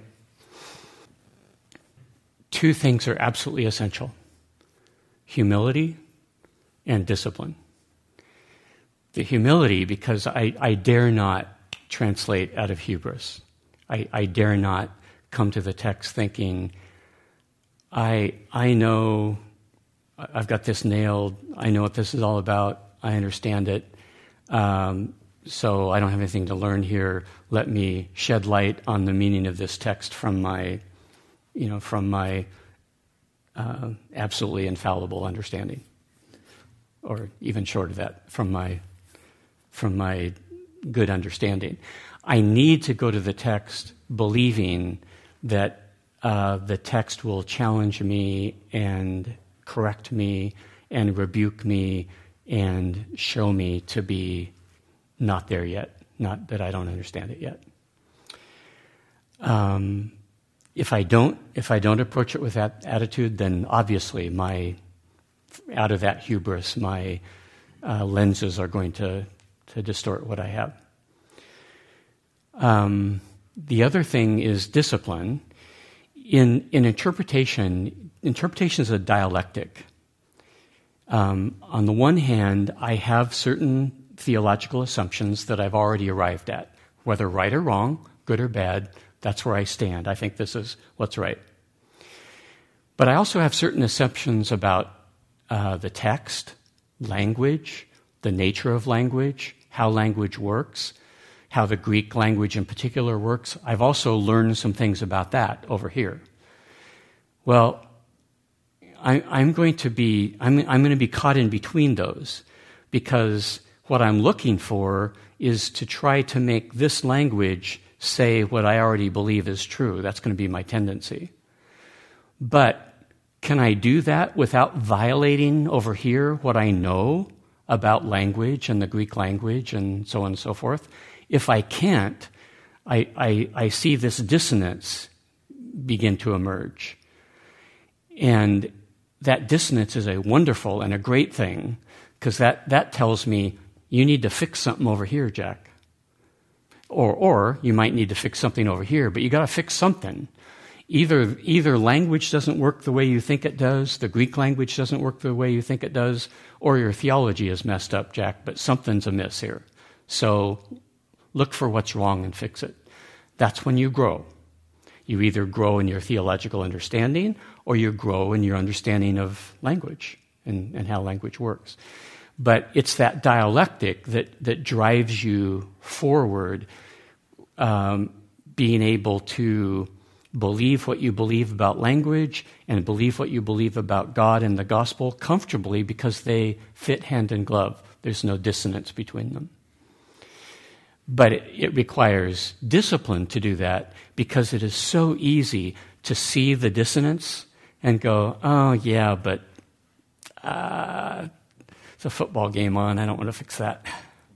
Two things are absolutely essential: humility and discipline. The humility, because I, I dare not translate out of hubris. I, I dare not come to the text thinking, I I know, I've got this nailed, I know what this is all about, I understand it, um, so I don't have anything to learn here. Let me shed light on the meaning of this text from my, you know, from my uh, absolutely infallible understanding, or even short of that, from my from my good understanding. I need to go to the text believing that uh, the text will challenge me and correct me and rebuke me and show me to be not there yet, not that I don't understand it yet. Um, if I don't, if I don't approach it with that attitude, then obviously my, out of that hubris, my uh, lenses are going to, to distort what I have. Um, the other thing is discipline. In in interpretation, interpretation is a dialectic. Um, on the one hand, I have certain theological assumptions that I've already arrived at, whether right or wrong, good or bad. That's where I stand. I think this is what's right. But I also have certain assumptions about uh, the text, language, the nature of language, how language works, how the Greek language in particular works. I've also learned some things about that over here. Well, I, I'm going to be I'm, I'm going to be caught in between those, because what I'm looking for is to try to make this language say what I already believe is true. That's going to be my tendency. But can I do that without violating over here what I know about language and the Greek language and so on and so forth? If I can't, I, I, I see this dissonance begin to emerge. And that dissonance is a wonderful and a great thing, because that, that tells me you need to fix something over here, Jack. Or or you might need to fix something over here, but you got to fix something. Either either language doesn't work the way you think it does, the Greek language doesn't work the way you think it does, or your theology is messed up, Jack, but something's amiss here. So look for what's wrong and fix it. That's when you grow. You either grow in your theological understanding, or you grow in your understanding of language and, and how language works. But it's that dialectic that, that drives you forward, um, being able to believe what you believe about language and believe what you believe about God and the gospel comfortably, because they fit hand in glove. There's no dissonance between them. But it, it requires discipline to do that, because it is so easy to see the dissonance and go, oh, yeah, but uh, it's a football game on. I don't want to fix that.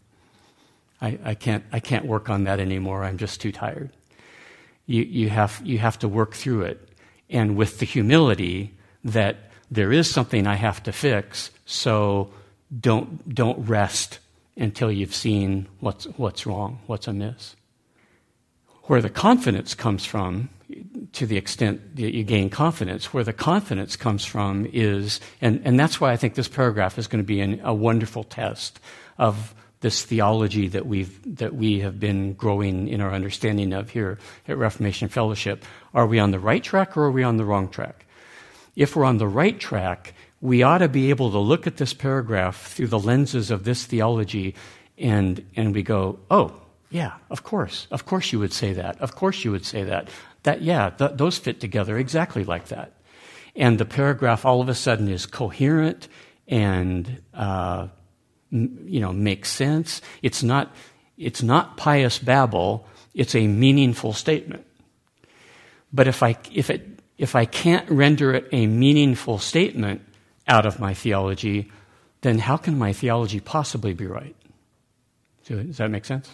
I, I can't I can't work on that anymore. I'm just too tired. You, you have you have to work through it, and with the humility that there is something I have to fix, so don't don't rest until you've seen what's what's wrong, what's amiss. Where the confidence comes from, to the extent that you gain confidence, where the confidence comes from is, and, and that's why I think this paragraph is going to be an, a wonderful test of this theology that we've that we have been growing in our understanding of here at Reformation Fellowship. Are we on the right track, or are we on the wrong track? If we're on the right track, we ought to be able to look at this paragraph through the lenses of this theology, and and we go, oh, yeah, of course. Of course you would say that. Of course you would say that. That, yeah, th- those fit together exactly like that. And the paragraph all of a sudden is coherent and, uh, m- you know, makes sense. It's not, it's not pious babble. It's a meaningful statement. But if I, if it, if I can't render it a meaningful statement out of my theology, then how can my theology possibly be right? So, does that make sense?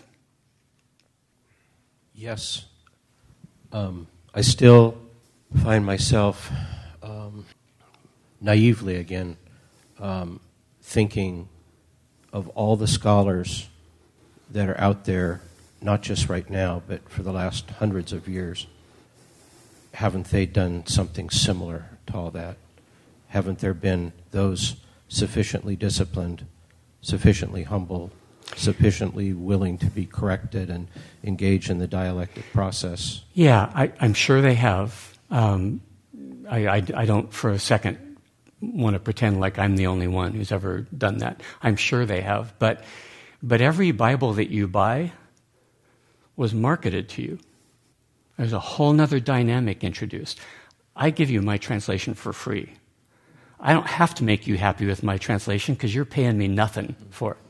Yes. Um, I still find myself um, naively again um, thinking of all the scholars that are out there, not just right now, but for the last hundreds of years. Haven't they done something similar to all that? Haven't there been those sufficiently disciplined, sufficiently humble, sufficiently willing to be corrected and engage in the dialectic process? Yeah, I, I'm sure they have. Um, I, I, I don't for a second want to pretend like I'm the only one who's ever done that. I'm sure they have. But, but every Bible that you buy was marketed to you. There's a whole other dynamic introduced. I give you my translation for free. I don't have to make you happy with my translation because you're paying me nothing for it.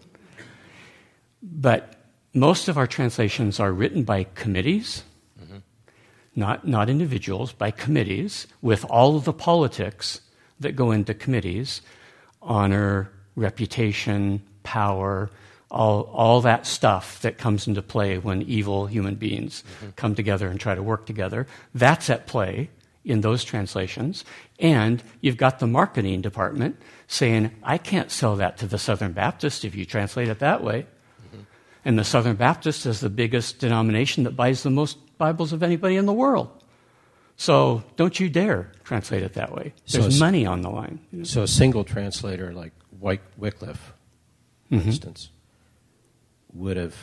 But most of our translations are written by committees, mm-hmm. not, not individuals, by committees, with all of the politics that go into committees, honor, reputation, power, all, all that stuff that comes into play when evil human beings mm-hmm. come together and try to work together. That's at play in those translations. And you've got the marketing department saying, I can't sell that to the Southern Baptist if you translate it that way. Mm-hmm. And the Southern Baptist is the biggest denomination that buys the most Bibles of anybody in the world. So don't you dare translate it that way. There's so money on the line. You know? So a single translator like Wyc- Wycliffe, for mm-hmm. instance, would have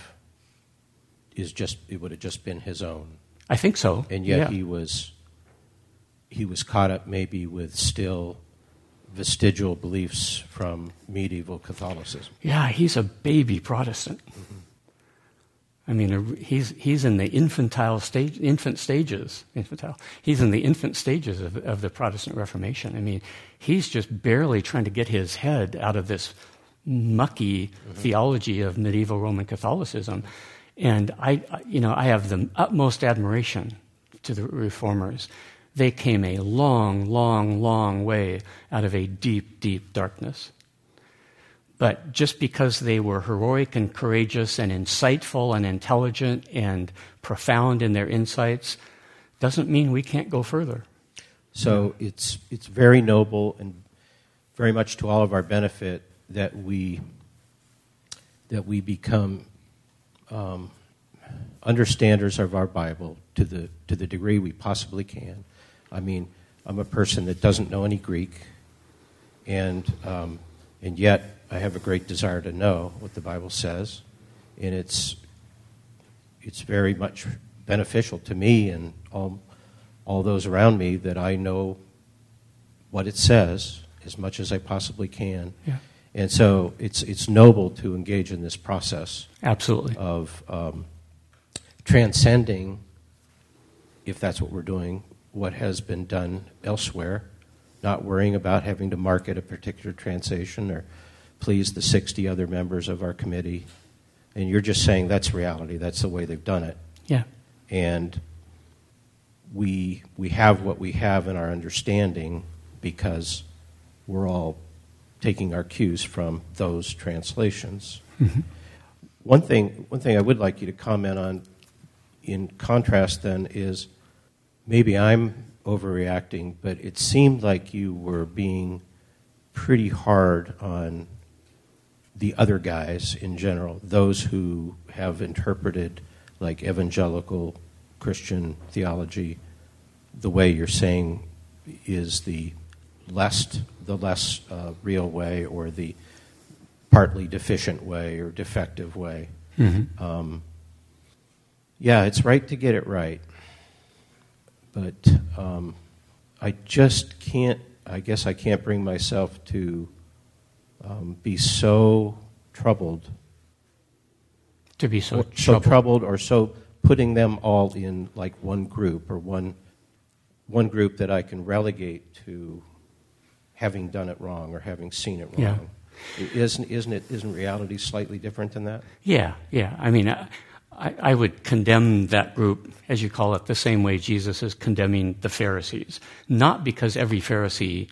is just it would have just been his own. I think so. And yet yeah. he was he was caught up maybe with still vestigial beliefs from medieval Catholicism. Yeah, he's a baby Protestant. Mm-hmm. I mean, he's he's in the infantile stage, infant stages. Infantile. He's in the infant stages of, of the Protestant Reformation. I mean, he's just barely trying to get his head out of this mucky mm-hmm. theology of medieval Roman Catholicism. And I, you know, I have the utmost admiration to the Reformers. They came a long, long, long way out of a deep, deep darkness. But just because they were heroic and courageous and insightful and intelligent and profound in their insights doesn't mean we can't go further. So it's it's very noble and very much to all of our benefit that we that we become um, understanders of our Bible to the to the degree we possibly can. I mean, I'm a person that doesn't know any Greek, and um, and yet I have a great desire to know what the Bible says, and it's it's very much beneficial to me and all all those around me that I know what it says as much as I possibly can. Yeah. And so it's it's noble to engage in this process. Absolutely. Of um, transcending, if that's what we're doing, what has been done elsewhere, not worrying about having to market a particular translation or please the sixty other members of our committee. And you're just saying that's reality. That's the way they've done it. Yeah. And we we have what we have in our understanding because we're all taking our cues from those translations. Mm-hmm. One thing one thing I would like you to comment on in contrast then is maybe I'm overreacting, but it seemed like you were being pretty hard on the other guys in general, those who have interpreted like evangelical Christian theology the way you're saying is the less the less uh, real way or the partly deficient way or defective way. Mm-hmm. Um, yeah, it's right to get it right, but um, I just can't, I guess I can't bring myself to um, be so troubled. To be so or, troubled. So troubled or so putting them all in like one group or one one group that I can relegate to having done it wrong or having seen it wrong. Yeah. Isn't, isn't it, isn't reality slightly different than that? Yeah, yeah. I mean, I, I would condemn that group, as you call it, the same way Jesus is condemning the Pharisees. Not because every Pharisee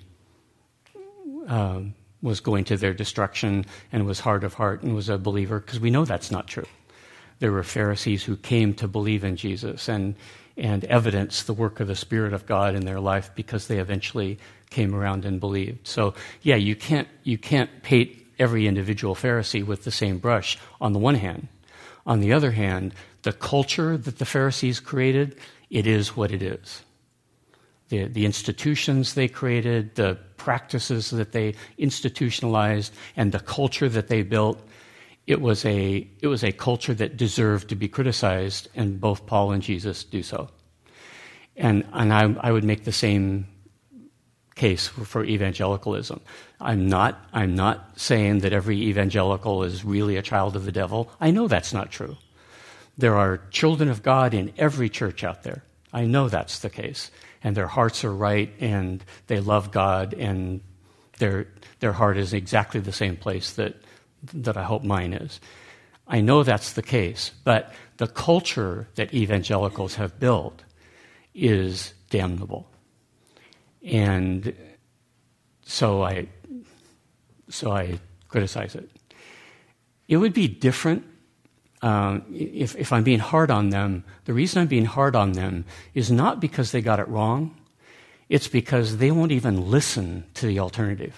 um, was going to their destruction and was hard of heart and was a believer, because we know that's not true. There were Pharisees who came to believe in Jesus and and evidence the work of the Spirit of God in their life because they eventually came around and believed. So, yeah, you can't you can't paint every individual Pharisee with the same brush on the one hand. On the other hand, the culture that the Pharisees created, it is what it is. The, the institutions they created, the practices that they institutionalized, and the culture that they built, It was a it was a culture that deserved to be criticized, and both Paul and Jesus do so. And and I, I would make the same case for, for evangelicalism. I'm not I'm not saying that every evangelical is really a child of the devil. I know that's not true. There are children of God in every church out there. I know that's the case. And their hearts are right, and they love God, and their their heart is exactly the same place that that I hope mine is. I know that's the case, but the culture that evangelicals have built is damnable. And so I so I criticize it. It would be different um, if, if I'm being hard on them. The reason I'm being hard on them is not because they got it wrong. It's because they won't even listen to the alternative.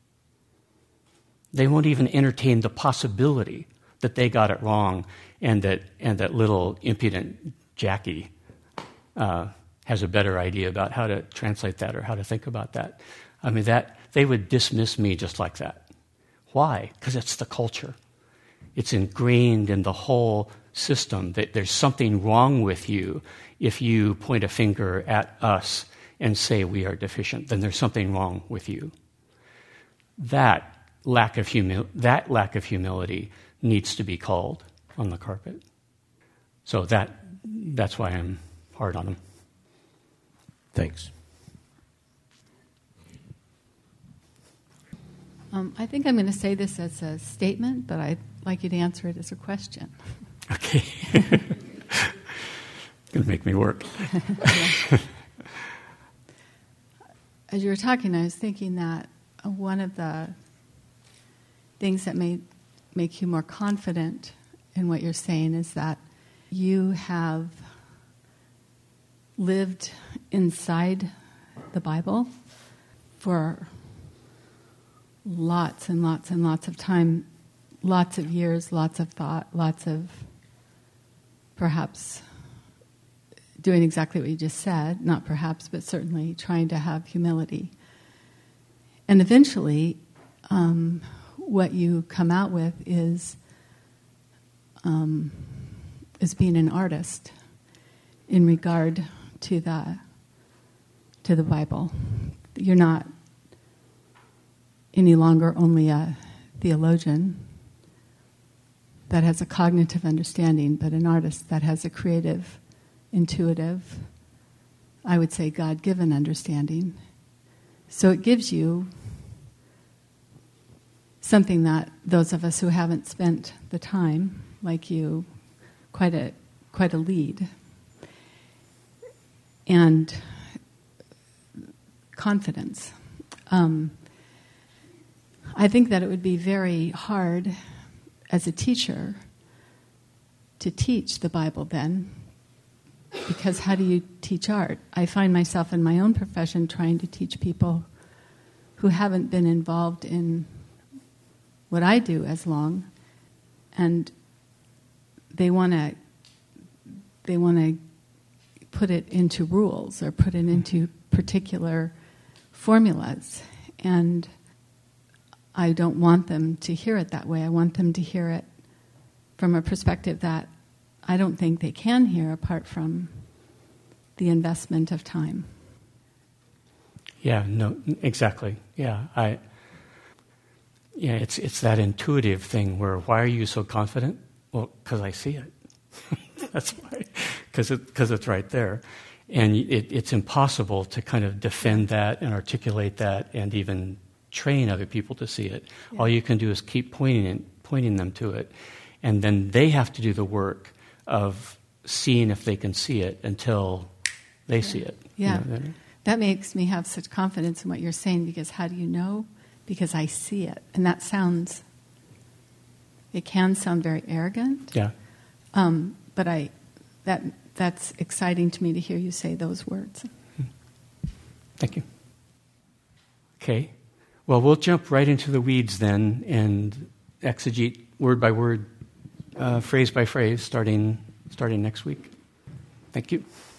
They won't even entertain the possibility that they got it wrong, and that and that little impudent Jackie uh, has a better idea about how to translate that or how to think about that. I mean, that they would dismiss me just like that. Why? Because it's the culture. It's ingrained in the whole system that there's something wrong with you if you point a finger at us and say we are deficient. Then there's something wrong with you. That lack of humi- that lack of humility needs to be called on the carpet. So that that's why I'm hard on them. Thanks. Um, I think I'm going to say this as a statement, but I'd like you to answer it as a question. Okay. Gonna make me work. As you were talking, I was thinking that one of the things that may make you more confident in what you're saying is that you have lived inside the Bible for lots and lots and lots of time, lots of years, lots of thought, lots of perhaps doing exactly what you just said, not perhaps, but certainly trying to have humility. And eventually, um, what you come out with is um, is being an artist in regard to the to the Bible. You're not any longer only a theologian that has a cognitive understanding, but an artist that has a creative, intuitive, I would say God-given understanding. So it gives you something that those of us who haven't spent the time, like you, quite a quite a lead. And confidence. Um, I think that it would be very hard as a teacher to teach the Bible then, because how do you teach art? I find myself in my own profession trying to teach people who haven't been involved in what I do as long, and they want to they want to put it into rules or put it into particular formulas, and I don't want them to hear it that way. I want them to hear it from a perspective that I don't think they can hear apart from the investment of time. Yeah, no, exactly. Yeah, I. Yeah, it's it's that intuitive thing where, why are you so confident? Well, because I see it. That's why, because it, because it's right there, and it, it's impossible to kind of defend that and articulate that and even train other people to see it. Yeah. All you can do is keep pointing it, pointing them to it, and then they have to do the work of seeing if they can see it until they yeah. see it. Yeah, you know, that makes me have such confidence in what you're saying, because how do you know? Because I see it, and that sounds, it can sound very arrogant. Yeah. Um, but I, that that's exciting to me to hear you say those words. Thank you. Okay. Well, we'll jump right into the weeds then and exegete word by word, uh, phrase by phrase, starting starting next week. Thank you.